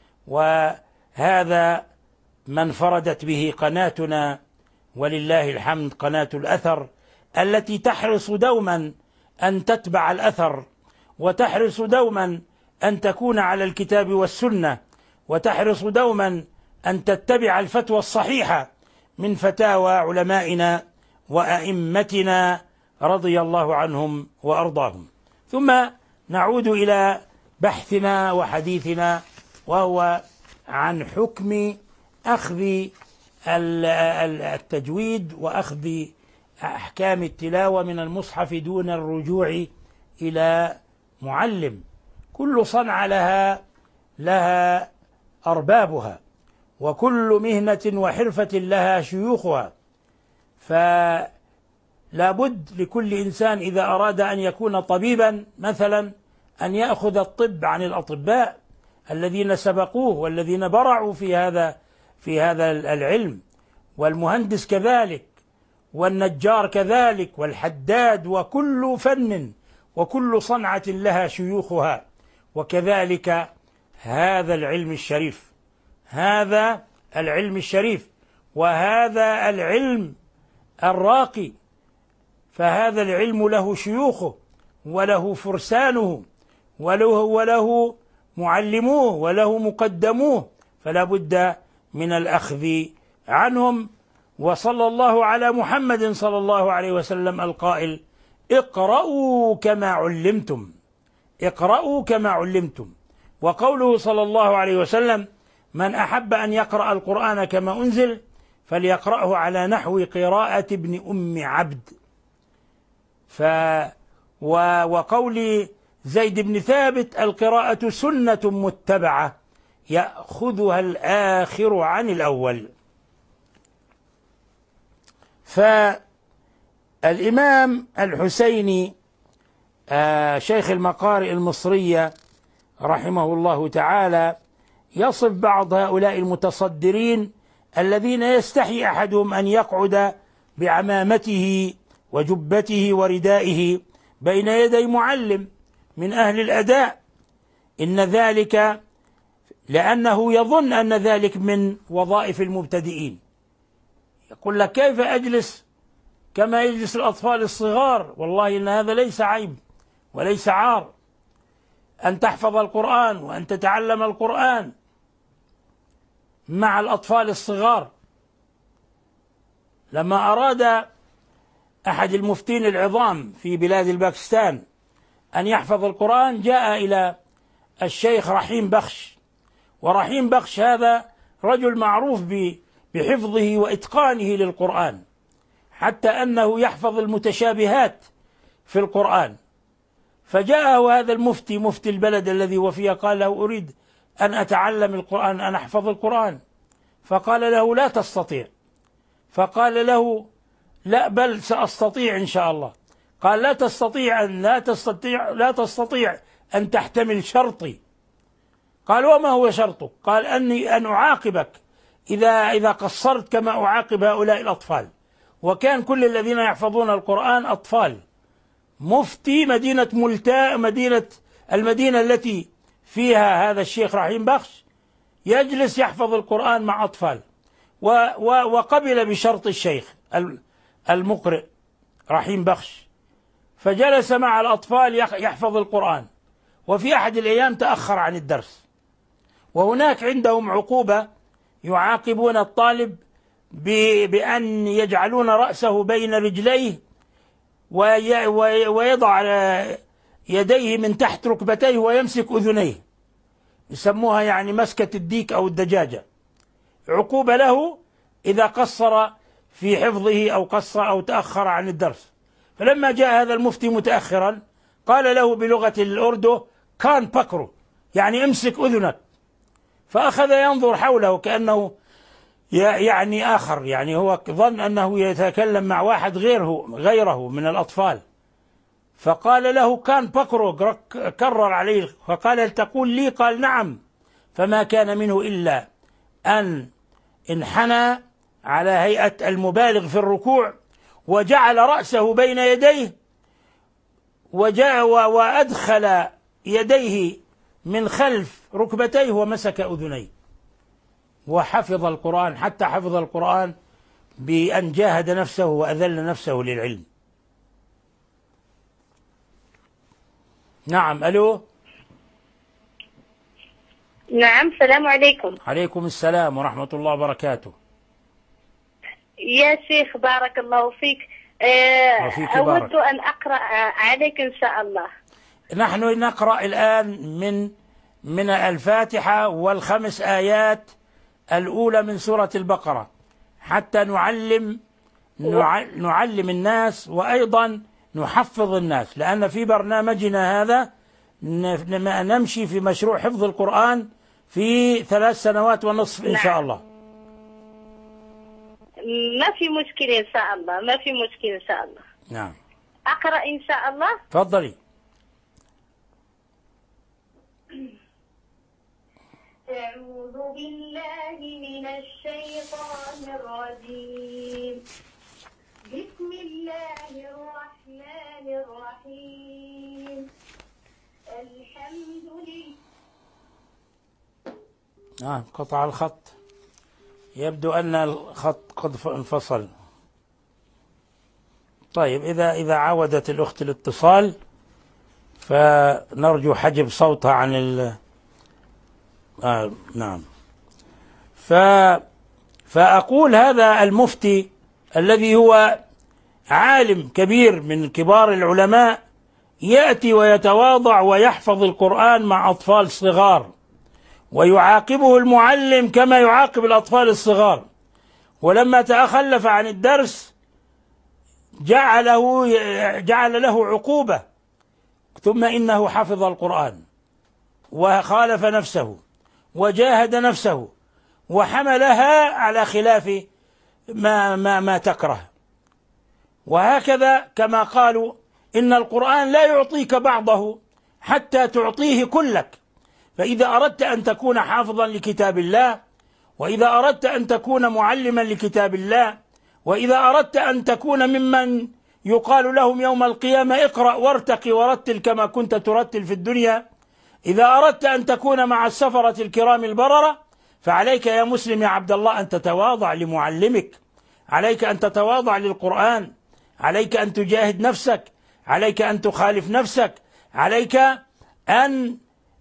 وهذا ما انفردت به قناتنا ولله الحمد، قناة الأثر التي تحرص دوما أن تتبع الأثر، وتحرص دوما أن تكون على الكتاب والسنة، وتحرص دوما أن تتبع الفتوى الصحيحة من فتاوى علمائنا وأئمتنا رضي الله عنهم وأرضاهم. ثم نعود إلى بحثنا وحديثنا، وهو عن حكم أخذ التجويد وأخذ أحكام التلاوة من المصحف دون الرجوع إلى معلم. كل صنعة لها أربابها، وكل مهنة وحرفة لها شيوخها، فلا بد لكل إنسان إذا أراد أن يكون طبيبا مثلا أن يأخذ الطب عن الأطباء الذين سبقوه والذين برعوا في هذا العلم، والمهندس كذلك، والنجار كذلك والحداد، وكل فن وكل صنعة لها شيوخها. وكذلك هذا العلم الشريف، هذا العلم الشريف وهذا العلم الراقي، فهذا العلم له شيوخه وله فرسانه وله معلموه وله مقدموه، فلا بد من الأخذ عنهم. وصلى الله على محمد صلى الله عليه وسلم القائل: اقرأوا كما علمتم، اقرأوا كما علمتم. وقوله صلى الله عليه وسلم: من أحب أن يقرأ القرآن كما أنزل فليقرأه على نحو قراءة ابن أم عبد. وقول زيد بن ثابت: القراءة سنة متبعة يأخذها الآخر عن الأول. فالإمام الحسيني شيخ المقارئ المصرية رحمه الله تعالى يصف بعض هؤلاء المتصدرين الذين يستحي أحدهم أن يقعد بعمامته وجبته وردائه بين يدي معلم من أهل الأداء، إن ذلك لأنه يظن أن ذلك من وظائف المبتدئين. يقول لك: كيف أجلس كما يجلس الأطفال الصغار؟ والله إن هذا ليس عيب وليس عار أن تحفظ القرآن وأن تتعلم القرآن مع الأطفال الصغار. لما أراد أحد المفتين العظام في بلاد الباكستان أن يحفظ القرآن جاء إلى الشيخ رحيم بخش، ورحيم بخش هذا رجل معروف بحفظه وإتقانه للقرآن، حتى أنه يحفظ المتشابهات في القرآن. فجاءه هذا المفتي، مفتي البلد الذي هو فيه، قال له: أريد أن أتعلم القرآن، أن أحفظ القرآن. فقال له: لا تستطيع. فقال له: لا، بل سأستطيع إن شاء الله. قال: لا تستطيع أن تحتمل شرطي. قال: وما هو شرطك؟ قال: أن أعاقبك إذا قصرت كما أعاقب هؤلاء الأطفال. وكان كل الذين يحفظون القرآن أطفال. مفتي مدينة ملتاء، المدينة التي فيها هذا الشيخ رحيم بخش، يجلس يحفظ القرآن مع أطفال. وقبل بشرط الشيخ المقرئ رحيم بخش، فجلس مع الأطفال يحفظ القرآن. وفي أحد الأيام تأخر عن الدرس، وهناك عندهم عقوبة يعاقبون الطالب بأن يجعلون رأسه بين رجليه ويضع يديه من تحت ركبتيه ويمسك أذنيه، يسموها يعني مسكة الديك أو الدجاجة. عقوبة له إذا قصر في حفظه أو قصر أو تأخر عن الدرس. فلما جاء هذا المفتي متأخرا قال له بلغة الأردو: كان بكرو، يعني امسك أذنك. فأخذ ينظر حوله كأنه يعني آخر، يعني هو ظن أنه يتكلم مع واحد غيره من الأطفال. فقال له: كان بكرو، كرر عليه. فقال: هل تقول لي؟ قال: نعم. فما كان منه إلا أن انحنى على هيئة المبالغ في الركوع، وجعل رأسه بين يديه، وأدخل يديه من خلف ركبتيه ومسك أذنيه، وحفظ القرآن، حتى حفظ القرآن بأن جاهد نفسه وأذل نفسه للعلم. نعم. ألو. نعم، السلام عليكم. عليكم السلام ورحمة الله وبركاته. يا شيخ بارك الله فيك. أود أن أقرأ عليك إن شاء الله. نحن نقرأ الآن من الفاتحة والخمس آيات الأولى من سورة البقرة، حتى نعلم الناس وأيضا نحفظ الناس، لأن في برنامجنا هذا نمشي في مشروع حفظ القرآن في 3 سنوات ونصف إن شاء الله. ما في مشكلة إن شاء الله، ما في مشكلة إن شاء الله. نعم. أقرأ إن شاء الله. تفضلي. أعوذ بالله من الشيطان الرجيم. بسم الله الرحمن الرحيم. الحمد لله. قطع الخط، يبدو أن الخط قد انفصل. طيب، إذا عاودت الأخت الاتصال فنرجو حجب صوتها عن نعم. فأقول هذا المفتي الذي هو عالم كبير من كبار العلماء يأتي ويتواضع ويحفظ القرآن مع أطفال صغار، ويعاقبه المعلم كما يعاقب الأطفال الصغار، ولما تخلف عن الدرس جعل له عقوبة، ثم إنه حفظ القرآن وخالف نفسه وجاهد نفسه وحملها على خلاف ما تكره. وهكذا كما قالوا إن القرآن لا يعطيك بعضه حتى تعطيه كلك. فإذا أردت أن تكون حافظا لكتاب الله، وإذا أردت أن تكون معلما لكتاب الله، وإذا أردت أن تكون ممن يقال لهم يوم القيامة اقرأ وارتقي ورتل كما كنت ترتل في الدنيا، إذا أردت أن تكون مع السفرة الكرام البررة، فعليك يا مسلم يا عبد الله أن تتواضع لمعلمك، عليك أن تتواضع للقرآن، عليك أن تجاهد نفسك، عليك أن تخالف نفسك، عليك أن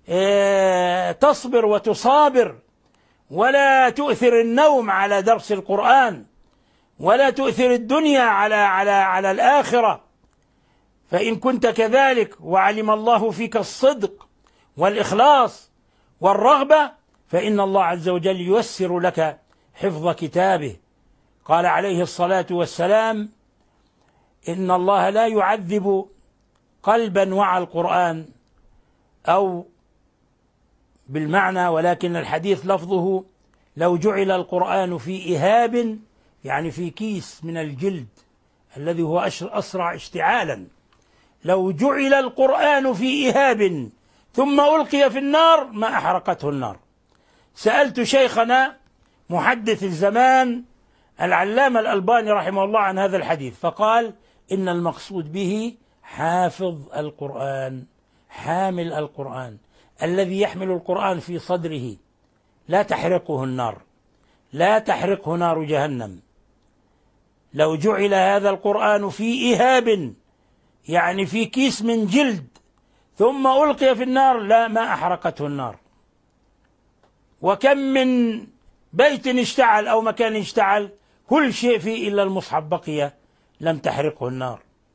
تصبر وتصابر، ولا تؤثر النوم على درس القرآن، ولا تؤثر الدنيا على الآخرة. فإن كنت كذلك وعلم الله فيك الصدق والإخلاص والرغبة، فإن الله عز وجل ييسر لك حفظ كتابه. قال عليه الصلاة والسلام: إن الله لا يعذب قلبا وعى القرآن، أو بالمعنى، ولكن الحديث لفظه: لو جعل القرآن في إهاب، يعني في كيس من الجلد الذي هو أسرع اشتعالا، لو جعل القرآن في إهاب ثم ألقي في النار ما أحرقته النار. سألت شيخنا محدث الزمان العلامة الألباني رحمه الله عن هذا الحديث، فقال: إن المقصود به حافظ القرآن، حامل القرآن، الذي يحمل القرآن في صدره، لا تحرقه النار، لا تحرقه نار جهنم. لو جعل هذا القرآن في إهاب، يعني في كيس من جلد، ثم ألقي في النار، لا ما أحرقته النار. وكم من بيت اشتعل أو مكان اشتعل، كل شيء فيه إلا المصحف بقي لم تحرقه النار.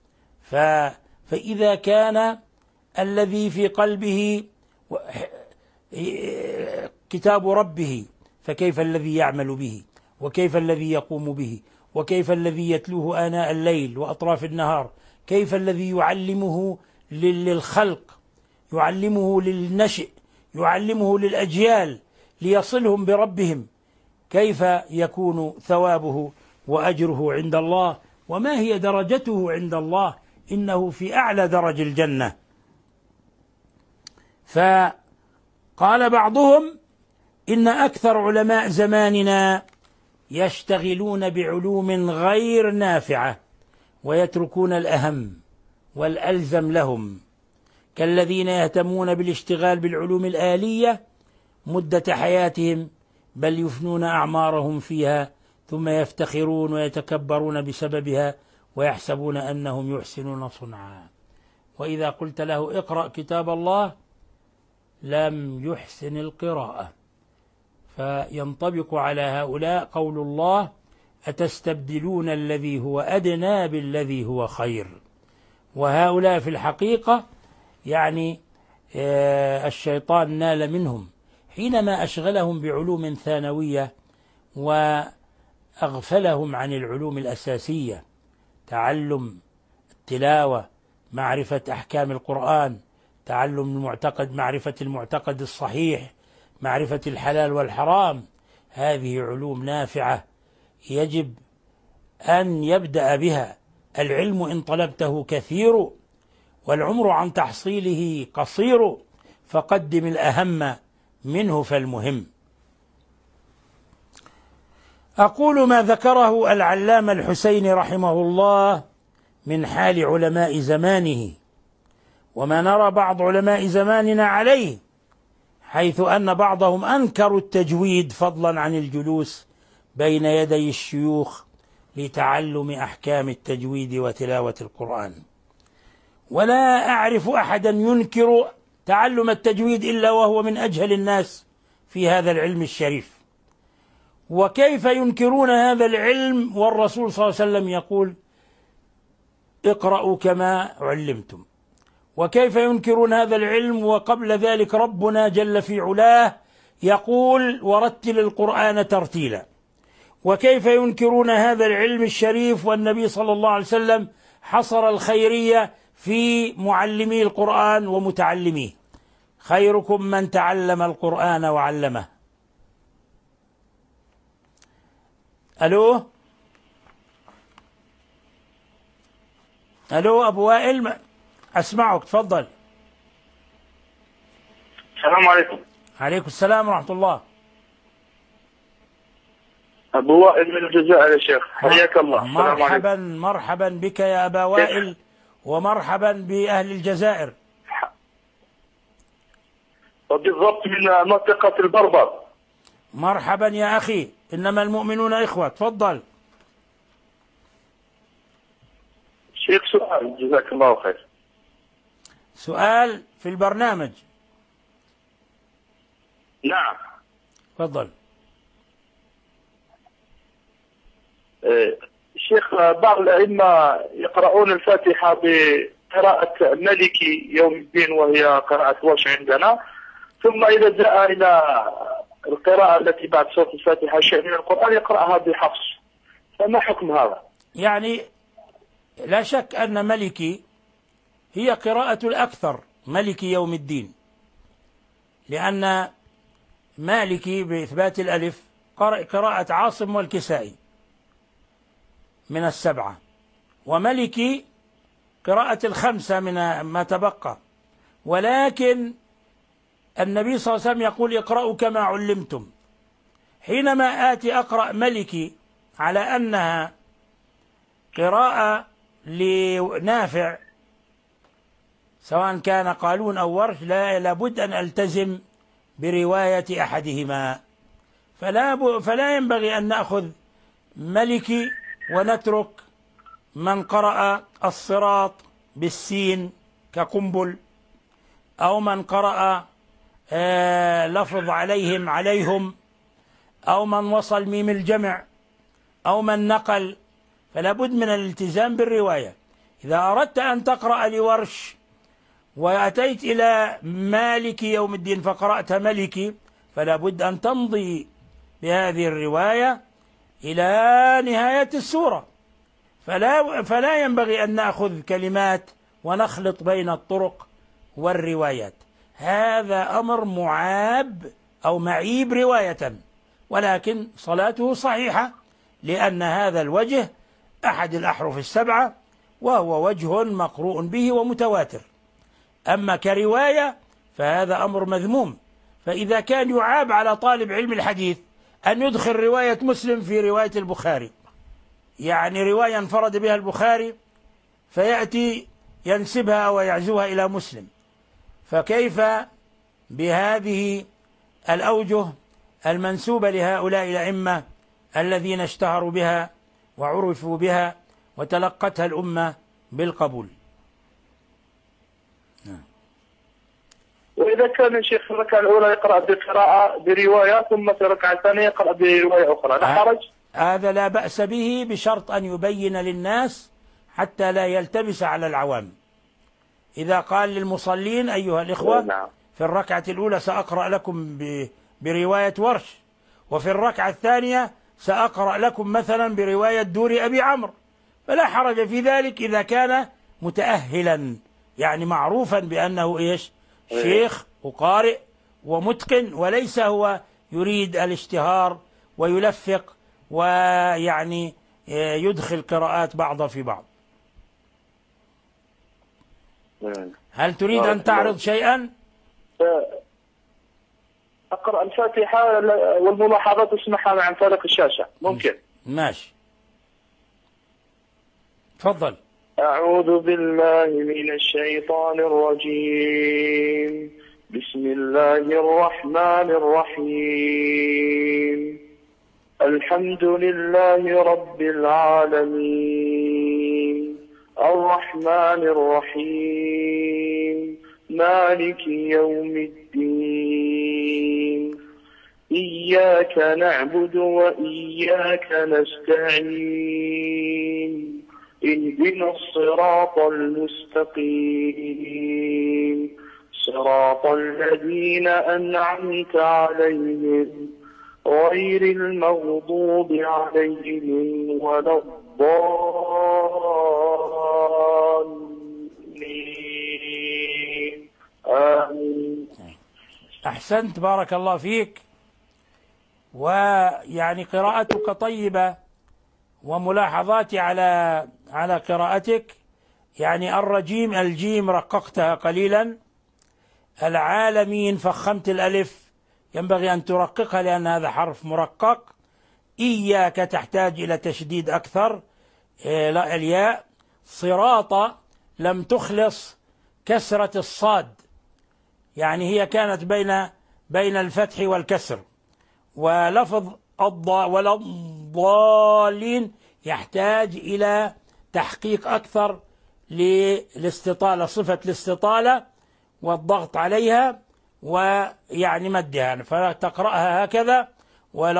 فإذا كان الذي في قلبه كتاب ربه، فكيف الذي يعمل به، وكيف الذي يقوم به، وكيف الذي يتلوه آناء الليل وأطراف النهار، كيف الذي يعلمه للخلق، يعلمه للنشئ، يعلمه للأجيال ليصلهم بربهم، كيف يكون ثوابه وأجره عند الله، وما هي درجته عند الله؟ إنه في أعلى درج الجنة. فقال بعضهم: إن أكثر علماء زماننا يشتغلون بعلوم غير نافعة ويتركون الأهم والألزم لهم، كالذين يهتمون بالاشتغال بالعلوم الآلية مدة حياتهم، بل يفنون أعمارهم فيها، ثم يفتخرون ويتكبرون بسببها ويحسبون أنهم يحسنون صنعا. وإذا قلت له اقرأ كتاب الله لم يحسن القراءة. فينطبق على هؤلاء قول الله: أتستبدلون الذي هو أدنى بالذي هو خير. وهؤلاء في الحقيقة يعني الشيطان نال منهم حينما أشغلهم بعلوم ثانوية وأغفلهم عن العلوم الأساسية: تعلم التلاوة، معرفة أحكام القرآن، تعلم المعتقد، معرفة المعتقد الصحيح، معرفة الحلال والحرام. هذه علوم نافعة يجب أن يبدأ بها. العلم إن طلبته كثير، والعمر عن تحصيله قصير، فقدم الأهم منه فالمهم. أقول ما ذكره العلامة الحسيني رحمه الله من حال علماء زمانه، وما نرى بعض علماء زماننا عليه، حيث أن بعضهم أنكروا التجويد فضلا عن الجلوس بين يدي الشيوخ لتعلم أحكام التجويد وتلاوة القرآن. ولا أعرف أحدا ينكر تعلم التجويد إلا وهو من أجهل الناس في هذا العلم الشريف. وكيف ينكرون هذا العلم والرسول صلى الله عليه وسلم يقول اقرأوا كما علمتم؟ وكيف ينكرون هذا العلم وقبل ذلك ربنا جل في علاه يقول ورتل القرآن ترتيلا؟ وكيف ينكرون هذا العلم الشريف والنبي صلى الله عليه وسلم حصر الخيرية في معلمي القرآن ومتعلميه؟ خيركم من تعلم القرآن وعلمه. ألو أبو وائل، أسمعك، تفضل. السلام عليكم. عليكم السلام ورحمة الله. أبو وائل من الجزائر يا شيخ، حياك الله. مرحبا بك يا أبا وائل، ومرحبا بأهل الجزائر. وبالضبط من منطقة البربر. مرحبا يا أخي، إنما المؤمنون إخوة، تفضل. شيخ سؤال، جزاك الله خير. سؤال في البرنامج؟ نعم. تفضل. شيخ، بعض الأئمة يقرؤون الفاتحة بقراءة مالكي يوم الدين وهي قراءة ورش عندنا، ثم إذا جاء إلى القراءة التي بعد سورة الفاتحة شيء من القرآن يقرأها بحفص، فما حكم هذا؟ يعني لا شك أن مالكي هي قراءة الأكثر، مالكي يوم الدين، لأن مالكي بإثبات الألف قراءة عاصم والكسائي من السبعة، وملكي قراءة الخمسة من ما تبقى. ولكن النبي صلى الله عليه وسلم يقول اقرأوا كما علمتم. حينما آتي أقرأ ملكي على أنها قراءة لنافع سواء كان قالون أو ورش، لابد أن ألتزم برواية أحدهما، فلا ينبغي أن نأخذ ملكي ونترك من قرأ الصراط بالسين كقنبل، أو من قرأ لفظ عليهم، أو من وصل ميم الجمع، أو من نقل. فلا بد من الالتزام بالرواية. إذا أردت أن تقرأ لورش وأتيت إلى مالك يوم الدين فقرأت ملكي، فلا بد أن تمضي بهذه الرواية إلى نهاية السورة. فلا ينبغي أن نأخذ كلمات ونخلط بين الطرق والروايات. هذا أمر معاب أو معيب رواية، ولكن صلاته صحيحة، لأن هذا الوجه أحد الأحرف السبعة، وهو وجه مقروء به ومتواتر. أما كرواية فهذا أمر مذموم. فإذا كان يعاب على طالب علم الحديث أن يدخل رواية مسلم في رواية البخاري، يعني رواية انفرد بها البخاري فيأتي ينسبها ويعزوها إلى مسلم، فكيف بهذه الأوجه المنسوبة لهؤلاء الأئمة الذين اشتهروا بها وعرفوا بها وتلقتها الأمة بالقبول؟ وإذا كان الشيخ في الركعة الأولى يقرأ بقراءة برواية، ثم في الركعة الثانية يقرأ برواية أخرى، لا حرج؟ هذا لا بأس به، بشرط أن يبين للناس حتى لا يلتبس على العوام. إذا قال للمصلين أيها الإخوة في الركعة الأولى سأقرأ لكم برواية ورش، وفي الركعة الثانية سأقرأ لكم مثلا برواية دور أبي عمرو، فلا حرج في ذلك إذا كان متأهلا، يعني معروفا بأنه إيش؟ شيخ وقارئ ومتقن، وليس هو يريد الاشتهار ويلفق ويعني يدخل قراءات بعض في بعض. هل تريد أن تعرض شيئا؟ أقرأ الفاتحة والملاحظات اسمعها عن طريق الشاشة، ممكن؟ ماشي، تفضل. أعوذ بالله من الشيطان الرجيم. بسم الله الرحمن الرحيم. الحمد لله رب العالمين، الرحمن الرحيم، مالك يوم الدين، إياك نعبد وإياك نستعين، اهدنا الصراط المستقيم، صراط الذين أنعمت عليهم غير المغضوب عليهم ولا الضالين، آمين. أحسنت، بارك الله فيك. ويعني قراءتك طيبة، وملاحظاتي على قراءتك. يعني الرجيم الجيم رققتها قليلا، العالمين فخمت الألف، ينبغي أن ترققها لأن هذا حرف مرقق. إياك تحتاج إلى تشديد أكثر، لا الياء. صراط لم تخلص كسرة الصاد، يعني هي كانت بين الفتح والكسر. ولفظ ولا الضالين يحتاج إلى تحقيق أكثر للاستطالة، صفة الاستطالة والضغط عليها ويعني مدها، فتقرأها هكذا: ولا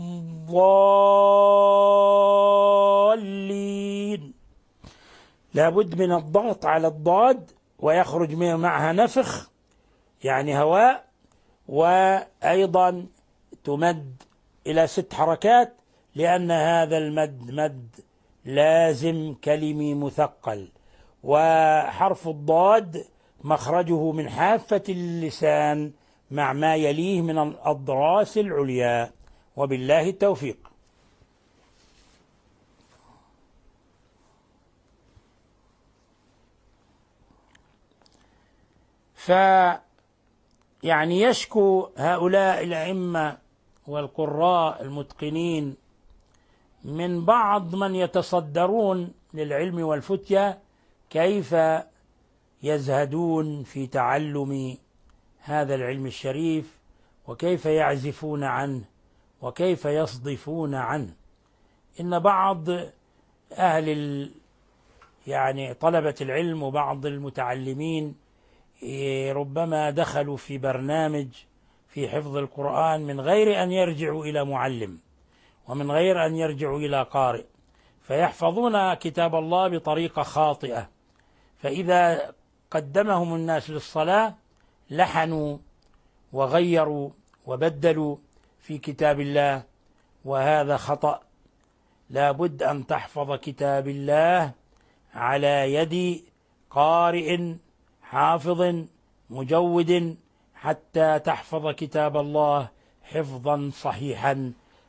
الضالين. لابد من الضغط على الضاد، ويخرج معها نفخ يعني هواء، وأيضا تمد إلى 6 حركات، لأن هذا المد مد لازم كلمي مثقل. وحرف الضاد مخرجه من حافة اللسان مع ما يليه من الأضراس العليا، وبالله التوفيق. يعني يشكو هؤلاء الأئمة والقراء المتقنين من بعض من يتصدرون للعلم والفتية كيف يزهدون في تعلم هذا العلم الشريف، وكيف يعزفون عنه، وكيف يصدفون عنه. إن بعض أهل يعني طلبة العلم وبعض المتعلمين ربما دخلوا في برنامج في حفظ القرآن من غير أن يرجعوا إلى معلم، ومن غير أن يرجعوا إلى قارئ، فيحفظون كتاب الله بطريقة خاطئة. فإذا قدمهم الناس للصلاة لحنوا وغيروا وبدلوا في كتاب الله، وهذا خطأ. لا بد أن تحفظ كتاب الله على يد قارئ حافظ مجود حتى تحفظ كتاب الله حفظا صحيحا.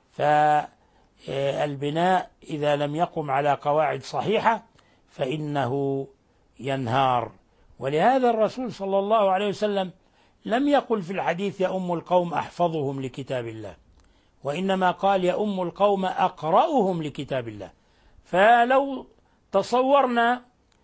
فالبناء إذا لم يقم على قواعد صحيحة فإنه ينهار. ولهذا الرسول صلى الله عليه وسلم لم يقل في الحديث يا أم القوم أحفظهم لكتاب الله، وإنما قال يا أم القوم أقرأهم لكتاب الله. فلو تصورنا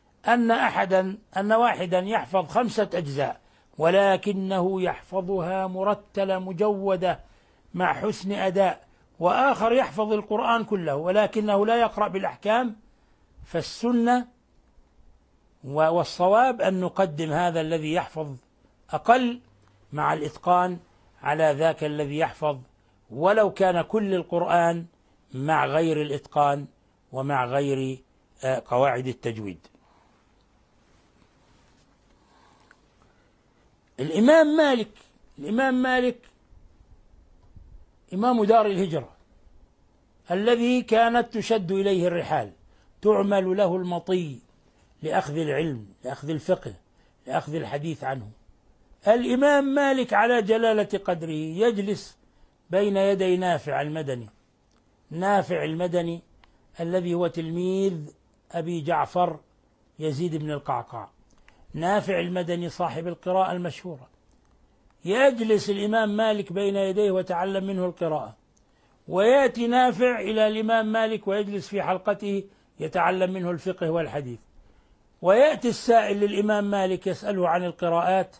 أن واحدا يحفظ 5 أجزاء ولكنه يحفظها مرتلة مجودة مع حسن أداء، وآخر يحفظ القرآن كله ولكنه لا يقرأ بالأحكام، فالسنة والصواب أن نقدم هذا الذي يحفظ أقل مع الإتقان على ذاك الذي يحفظ ولو كان كل القرآن مع غير الإتقان ومع غير قواعد التجويد. الإمام مالك إمام دار الهجرة الذي كانت تشد إليه الرحال، تعمل له المطي لأخذ العلم، لأخذ الفقه، لأخذ الحديث عنه. الإمام مالك على جلالة قدره يجلس بين يدي نافع المدني الذي هو تلميذ أبي جعفر يزيد بن القعقاع. نافع المدني صاحب القراءة المشهورة يجلس الإمام مالك بين يديه وتعلم منه القراءة، ويأتي نافع إلى الإمام مالك ويجلس في حلقته يتعلم منه الفقه والحديث، ويأتي السائل للإمام مالك يسأله عن القراءات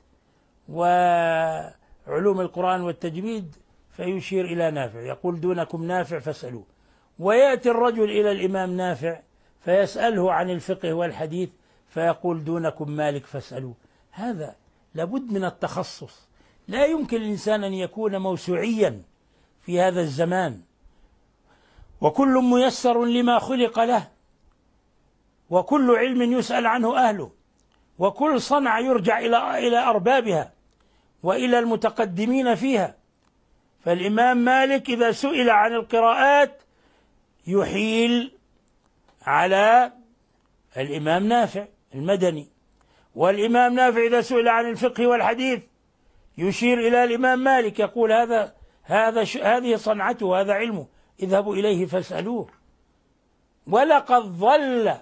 وعلوم القرآن والتجويد فيشير إلى نافع يقول دونكم نافع فاسألوه، ويأتي الرجل إلى الإمام نافع فيسأله عن الفقه والحديث فيقول دونكم مالك فاسألوه. هذا لابد من التخصص، لا يمكن الإنسان أن يكون موسوعيا في هذا الزمان، وكل ميسر لما خلق له، وكل علم يسأل عنه أهله، وكل صنعة يرجع إلى أربابها وإلى المتقدمين فيها. فالإمام مالك إذا سئل عن القراءات يحيل على الإمام نافع المدني، والإمام نافع إذا سئل عن الفقه والحديث يشير إلى الإمام مالك يقول هذه صنعته، هذا علمه، اذهبوا إليه فاسألوه. ولقد ظل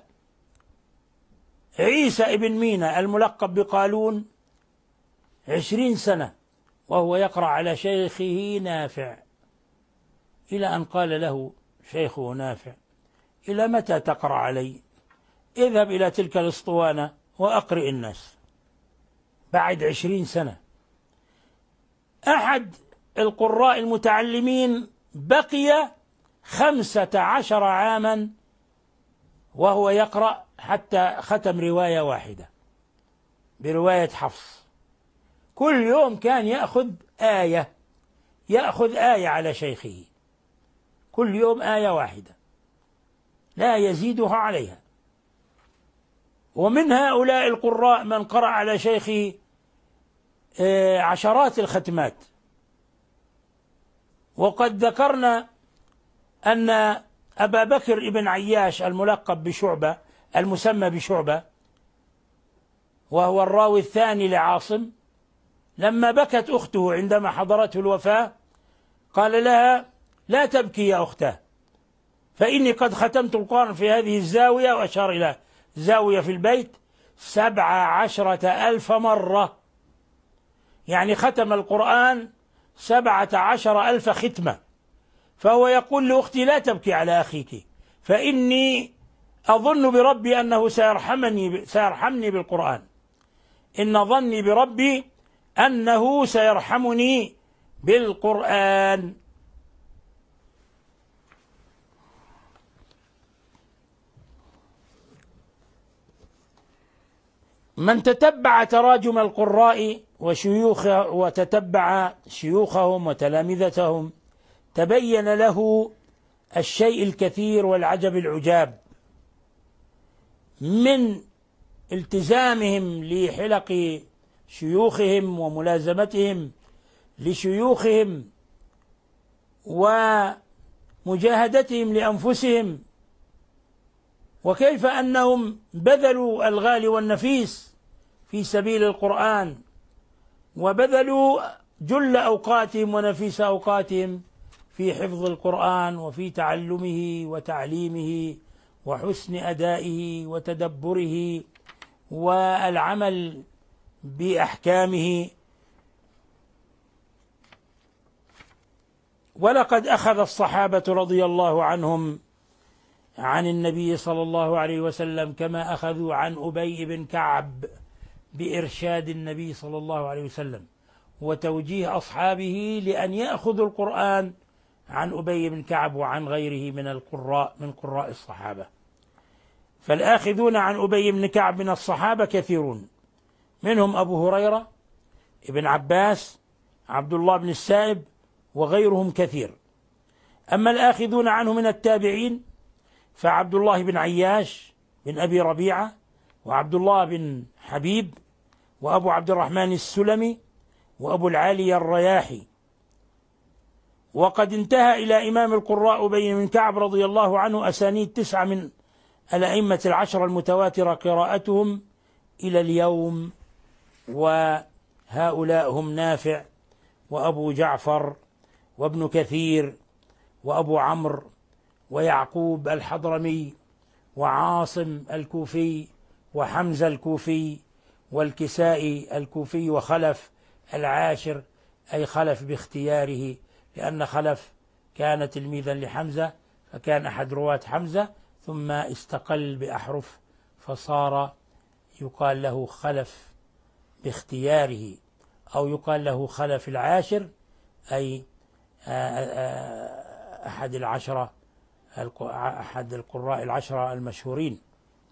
عيسى ابن مينا الملقب بقالون 20 سنة وهو يقرأ على شيخه نافع، إلى أن قال له شيخه نافع إلى متى تقرأ علي؟ اذهب إلى تلك الأسطوانة وأقرئ الناس. بعد 20 سنة أحد القراء المتعلمين بقي 15 عاما وهو يقرأ حتى ختم رواية واحدة برواية حفص. كل يوم كان يأخذ آية على شيخه، كل يوم آية واحدة لا يزيدها عليها. ومن هؤلاء القراء من قرأ على شيخه عشرات الختمات. وقد ذكرنا أن أبا بكر بن عياش الملقب بشعبة المسمى بشعبة وهو الراوي الثاني لعاصم، لما بكت أخته عندما حضرته الوفاة قال لها لا تبكي يا أختاه فإني قد ختمت القرآن في هذه الزاوية، وأشار إلى زاوية في البيت 17,000 مرة، يعني ختم القرآن 17,000 ختمة. فهو يقول لأختي لا تبكي على أخيك فإني أظن بربي أنه سيرحمني بالقرآن، إن ظني بربي أنه سيرحمني بالقرآن. من تتبع تراجم القراء وتتبع شيوخهم وتلامذتهم تبين له الشيء الكثير والعجب العجاب من التزامهم لحلق شيوخهم وملازمتهم لشيوخهم ومجاهدتهم لأنفسهم، وكيف أنهم بذلوا الغالي والنفيس في سبيل القرآن، وبذلوا جل أوقاتهم ونفيس أوقاتهم في حفظ القرآن وفي تعلمه وتعليمه وحسن أدائه وتدبره والعمل بأحكامه. ولقد أخذ الصحابة رضي الله عنهم عن النبي صلى الله عليه وسلم كما أخذوا عن أبي بن كعب بإرشاد النبي صلى الله عليه وسلم وتوجيه أصحابه لأن يأخذوا القرآن عن أبي بن كعب وعن غيره من قراء الصحابة. فالآخذون عن أبي بن كعب من الصحابة كثيرون، منهم أبو هريرة، ابن عباس، عبد الله بن السائب وغيرهم كثير. أما الآخذون عنه من التابعين فعبد الله بن عياش بن أبي ربيعة، وعبد الله بن حبيب، وأبو عبد الرحمن السلمي، وأبو العالي الرياحي. وقد انتهى إلى إمام القراء أبي بن كعب رضي الله عنه أسانيد 9 من الأئمة 10 المتواترة قراءتهم إلى اليوم، وهؤلاء هم نافع وأبو جعفر وابن كثير وأبو عمرو ويعقوب الحضرمي وعاصم الكوفي وحمزة الكوفي والكسائي الكوفي وخلف العاشر أي خلف باختياره، لأن خلف كان تلميذا لحمزة، فكان أحد رواة حمزة ثم استقل بأحرف فصار يقال له خلف باختياره، أو يقال له خلف العاشر، أي أحد القراء العشرة المشهورين.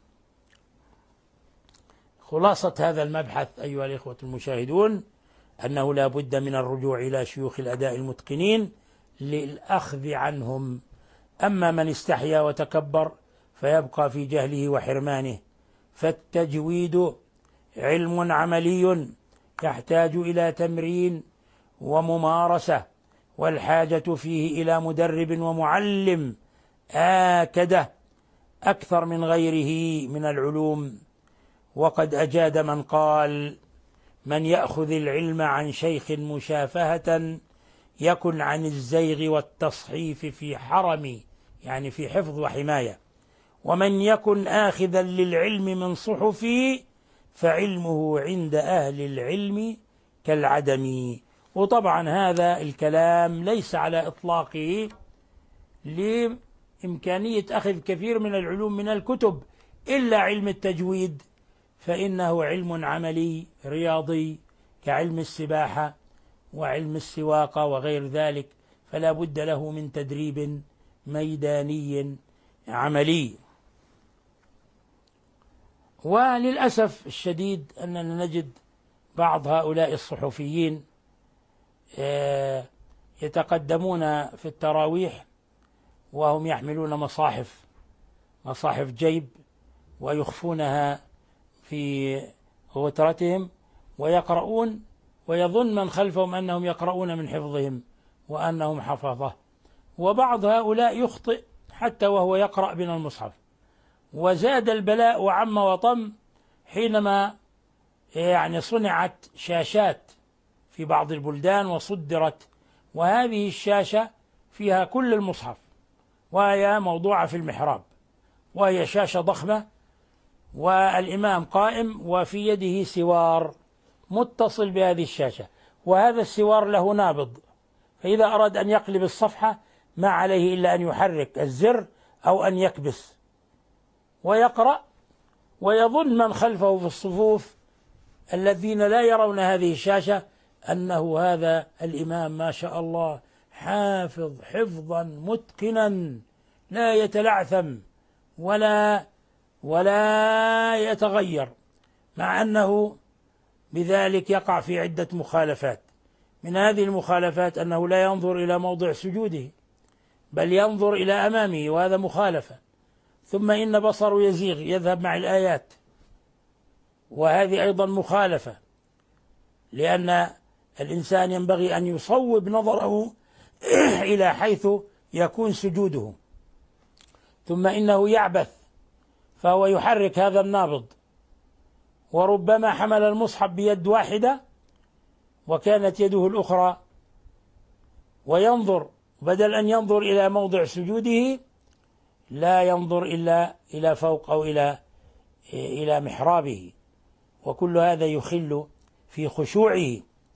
خلاصة هذا المبحث أيها الإخوة المشاهدون أنه لا بد من الرجوع إلى شيوخ الأداء المتقنين للأخذ عنهم. أما من استحيا وتكبر فيبقى في جهله وحرمانه. فالتجويد علم عملي يحتاج إلى تمرين وممارسة، والحاجة فيه إلى مدرب ومعلم آكده أكثر من غيره من العلوم. وقد أجاد من قال: من يأخذ العلم عن شيخ مشافهة يكن عن الزيغ والتصحيف في حرم، يعني في حفظ وحماية. ومن يكن آخذا للعلم من صحفي فعلمه عند أهل العلم كالعدم. وطبعا هذا الكلام ليس على إطلاقه لإمكانية أخذ كثير من العلوم من الكتب، إلا علم التجويد فإنه علم عملي رياضي كعلم السباحة وعلم السواقة وغير ذلك، فلا بد له من تدريب ميداني عملي. وللأسف الشديد أننا نجد بعض هؤلاء الصحفيين يتقدمون في التراويح وهم يحملون مصاحف جيب ويخفونها في غترتهم ويقرؤون، ويظن من خلفهم أنهم يقرؤون من حفظهم وأنهم حفظه. وبعض هؤلاء يخطئ حتى وهو يقرأ من المصحف. وزاد البلاء وعم وطم حينما صنعت شاشات في بعض البلدان وصدرت، وهذه الشاشة فيها كل المصحف وهي موضوعة في المحراب، وهي شاشة ضخمة والإمام قائم وفي يده سوار متصل بهذه الشاشة، وهذا السوار له نابض، فإذا أراد أن يقلب الصفحة ما عليه إلا أن يحرك الزر أو أن يكبس ويقرأ، ويظن من خلفه في الصفوف الذين لا يرون هذه الشاشة أنه هذا الإمام ما شاء الله حافظ حفظا متقنا لا يتلعثم ولا يتغير، مع أنه بذلك يقع في عدة مخالفات. من هذه المخالفات أنه لا ينظر إلى موضع سجوده بل ينظر إلى أمامه، وهذا مخالفة. ثم إن بصره يزيغ يذهب مع الآيات، وهذه أيضا مخالفة، لأن الإنسان ينبغي أن يصوب نظره إلى حيث يكون سجوده. ثم إنه يعبث فهو يحرك هذا النابض، وربما حمل المصحف بيد واحدة وكانت يده الأخرى، وينظر بدل أن ينظر إلى موضع سجوده لا ينظر إلا إلى فوق أو إلى محرابه، وكل هذا يخل في خشوعه،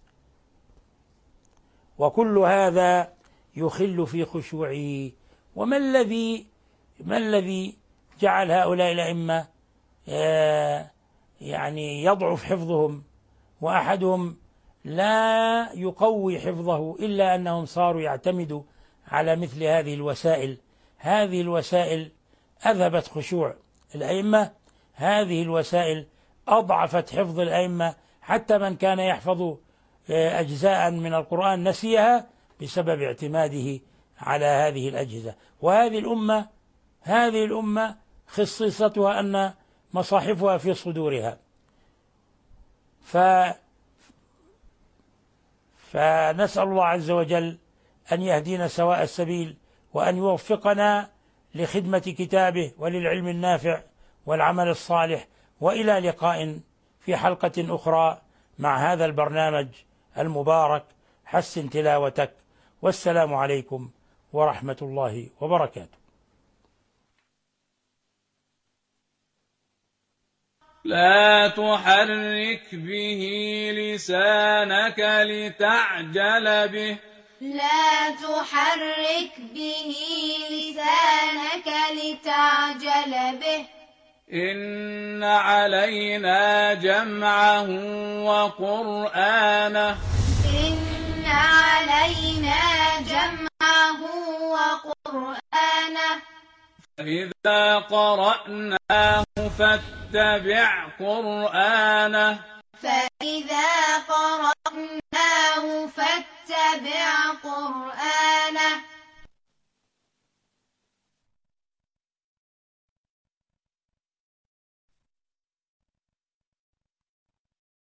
وما الذي جعل هؤلاء الأئمة يضعف حفظهم، وأحدهم لا يقوي حفظه إلا أنهم صاروا يعتمدوا على مثل هذه الوسائل. هذه الوسائل أذهبت خشوع الأئمة، هذه الوسائل أضعفت حفظ الأئمة، حتى من كان يحفظ أجزاء من القرآن نسيها بسبب اعتماده على هذه الأجهزة. وهذه الأمة خصيصتها أن مصاحفها في صدورها، فنسأل الله عز وجل أن يهدينا سواء السبيل، وأن يوفقنا لخدمة كتابه وللعلم النافع والعمل الصالح. وإلى لقاء في حلقة أخرى مع هذا البرنامج المبارك حسن تلاوتك، والسلام عليكم ورحمة الله وبركاته. لا تحرك به لسانك لتعجل به لا تحرك به لسانك لتعجل به إن علينا جمعه وقرآنه إن علينا جمعه وقرآنه فإذا قرأناه فاتبع قرآنه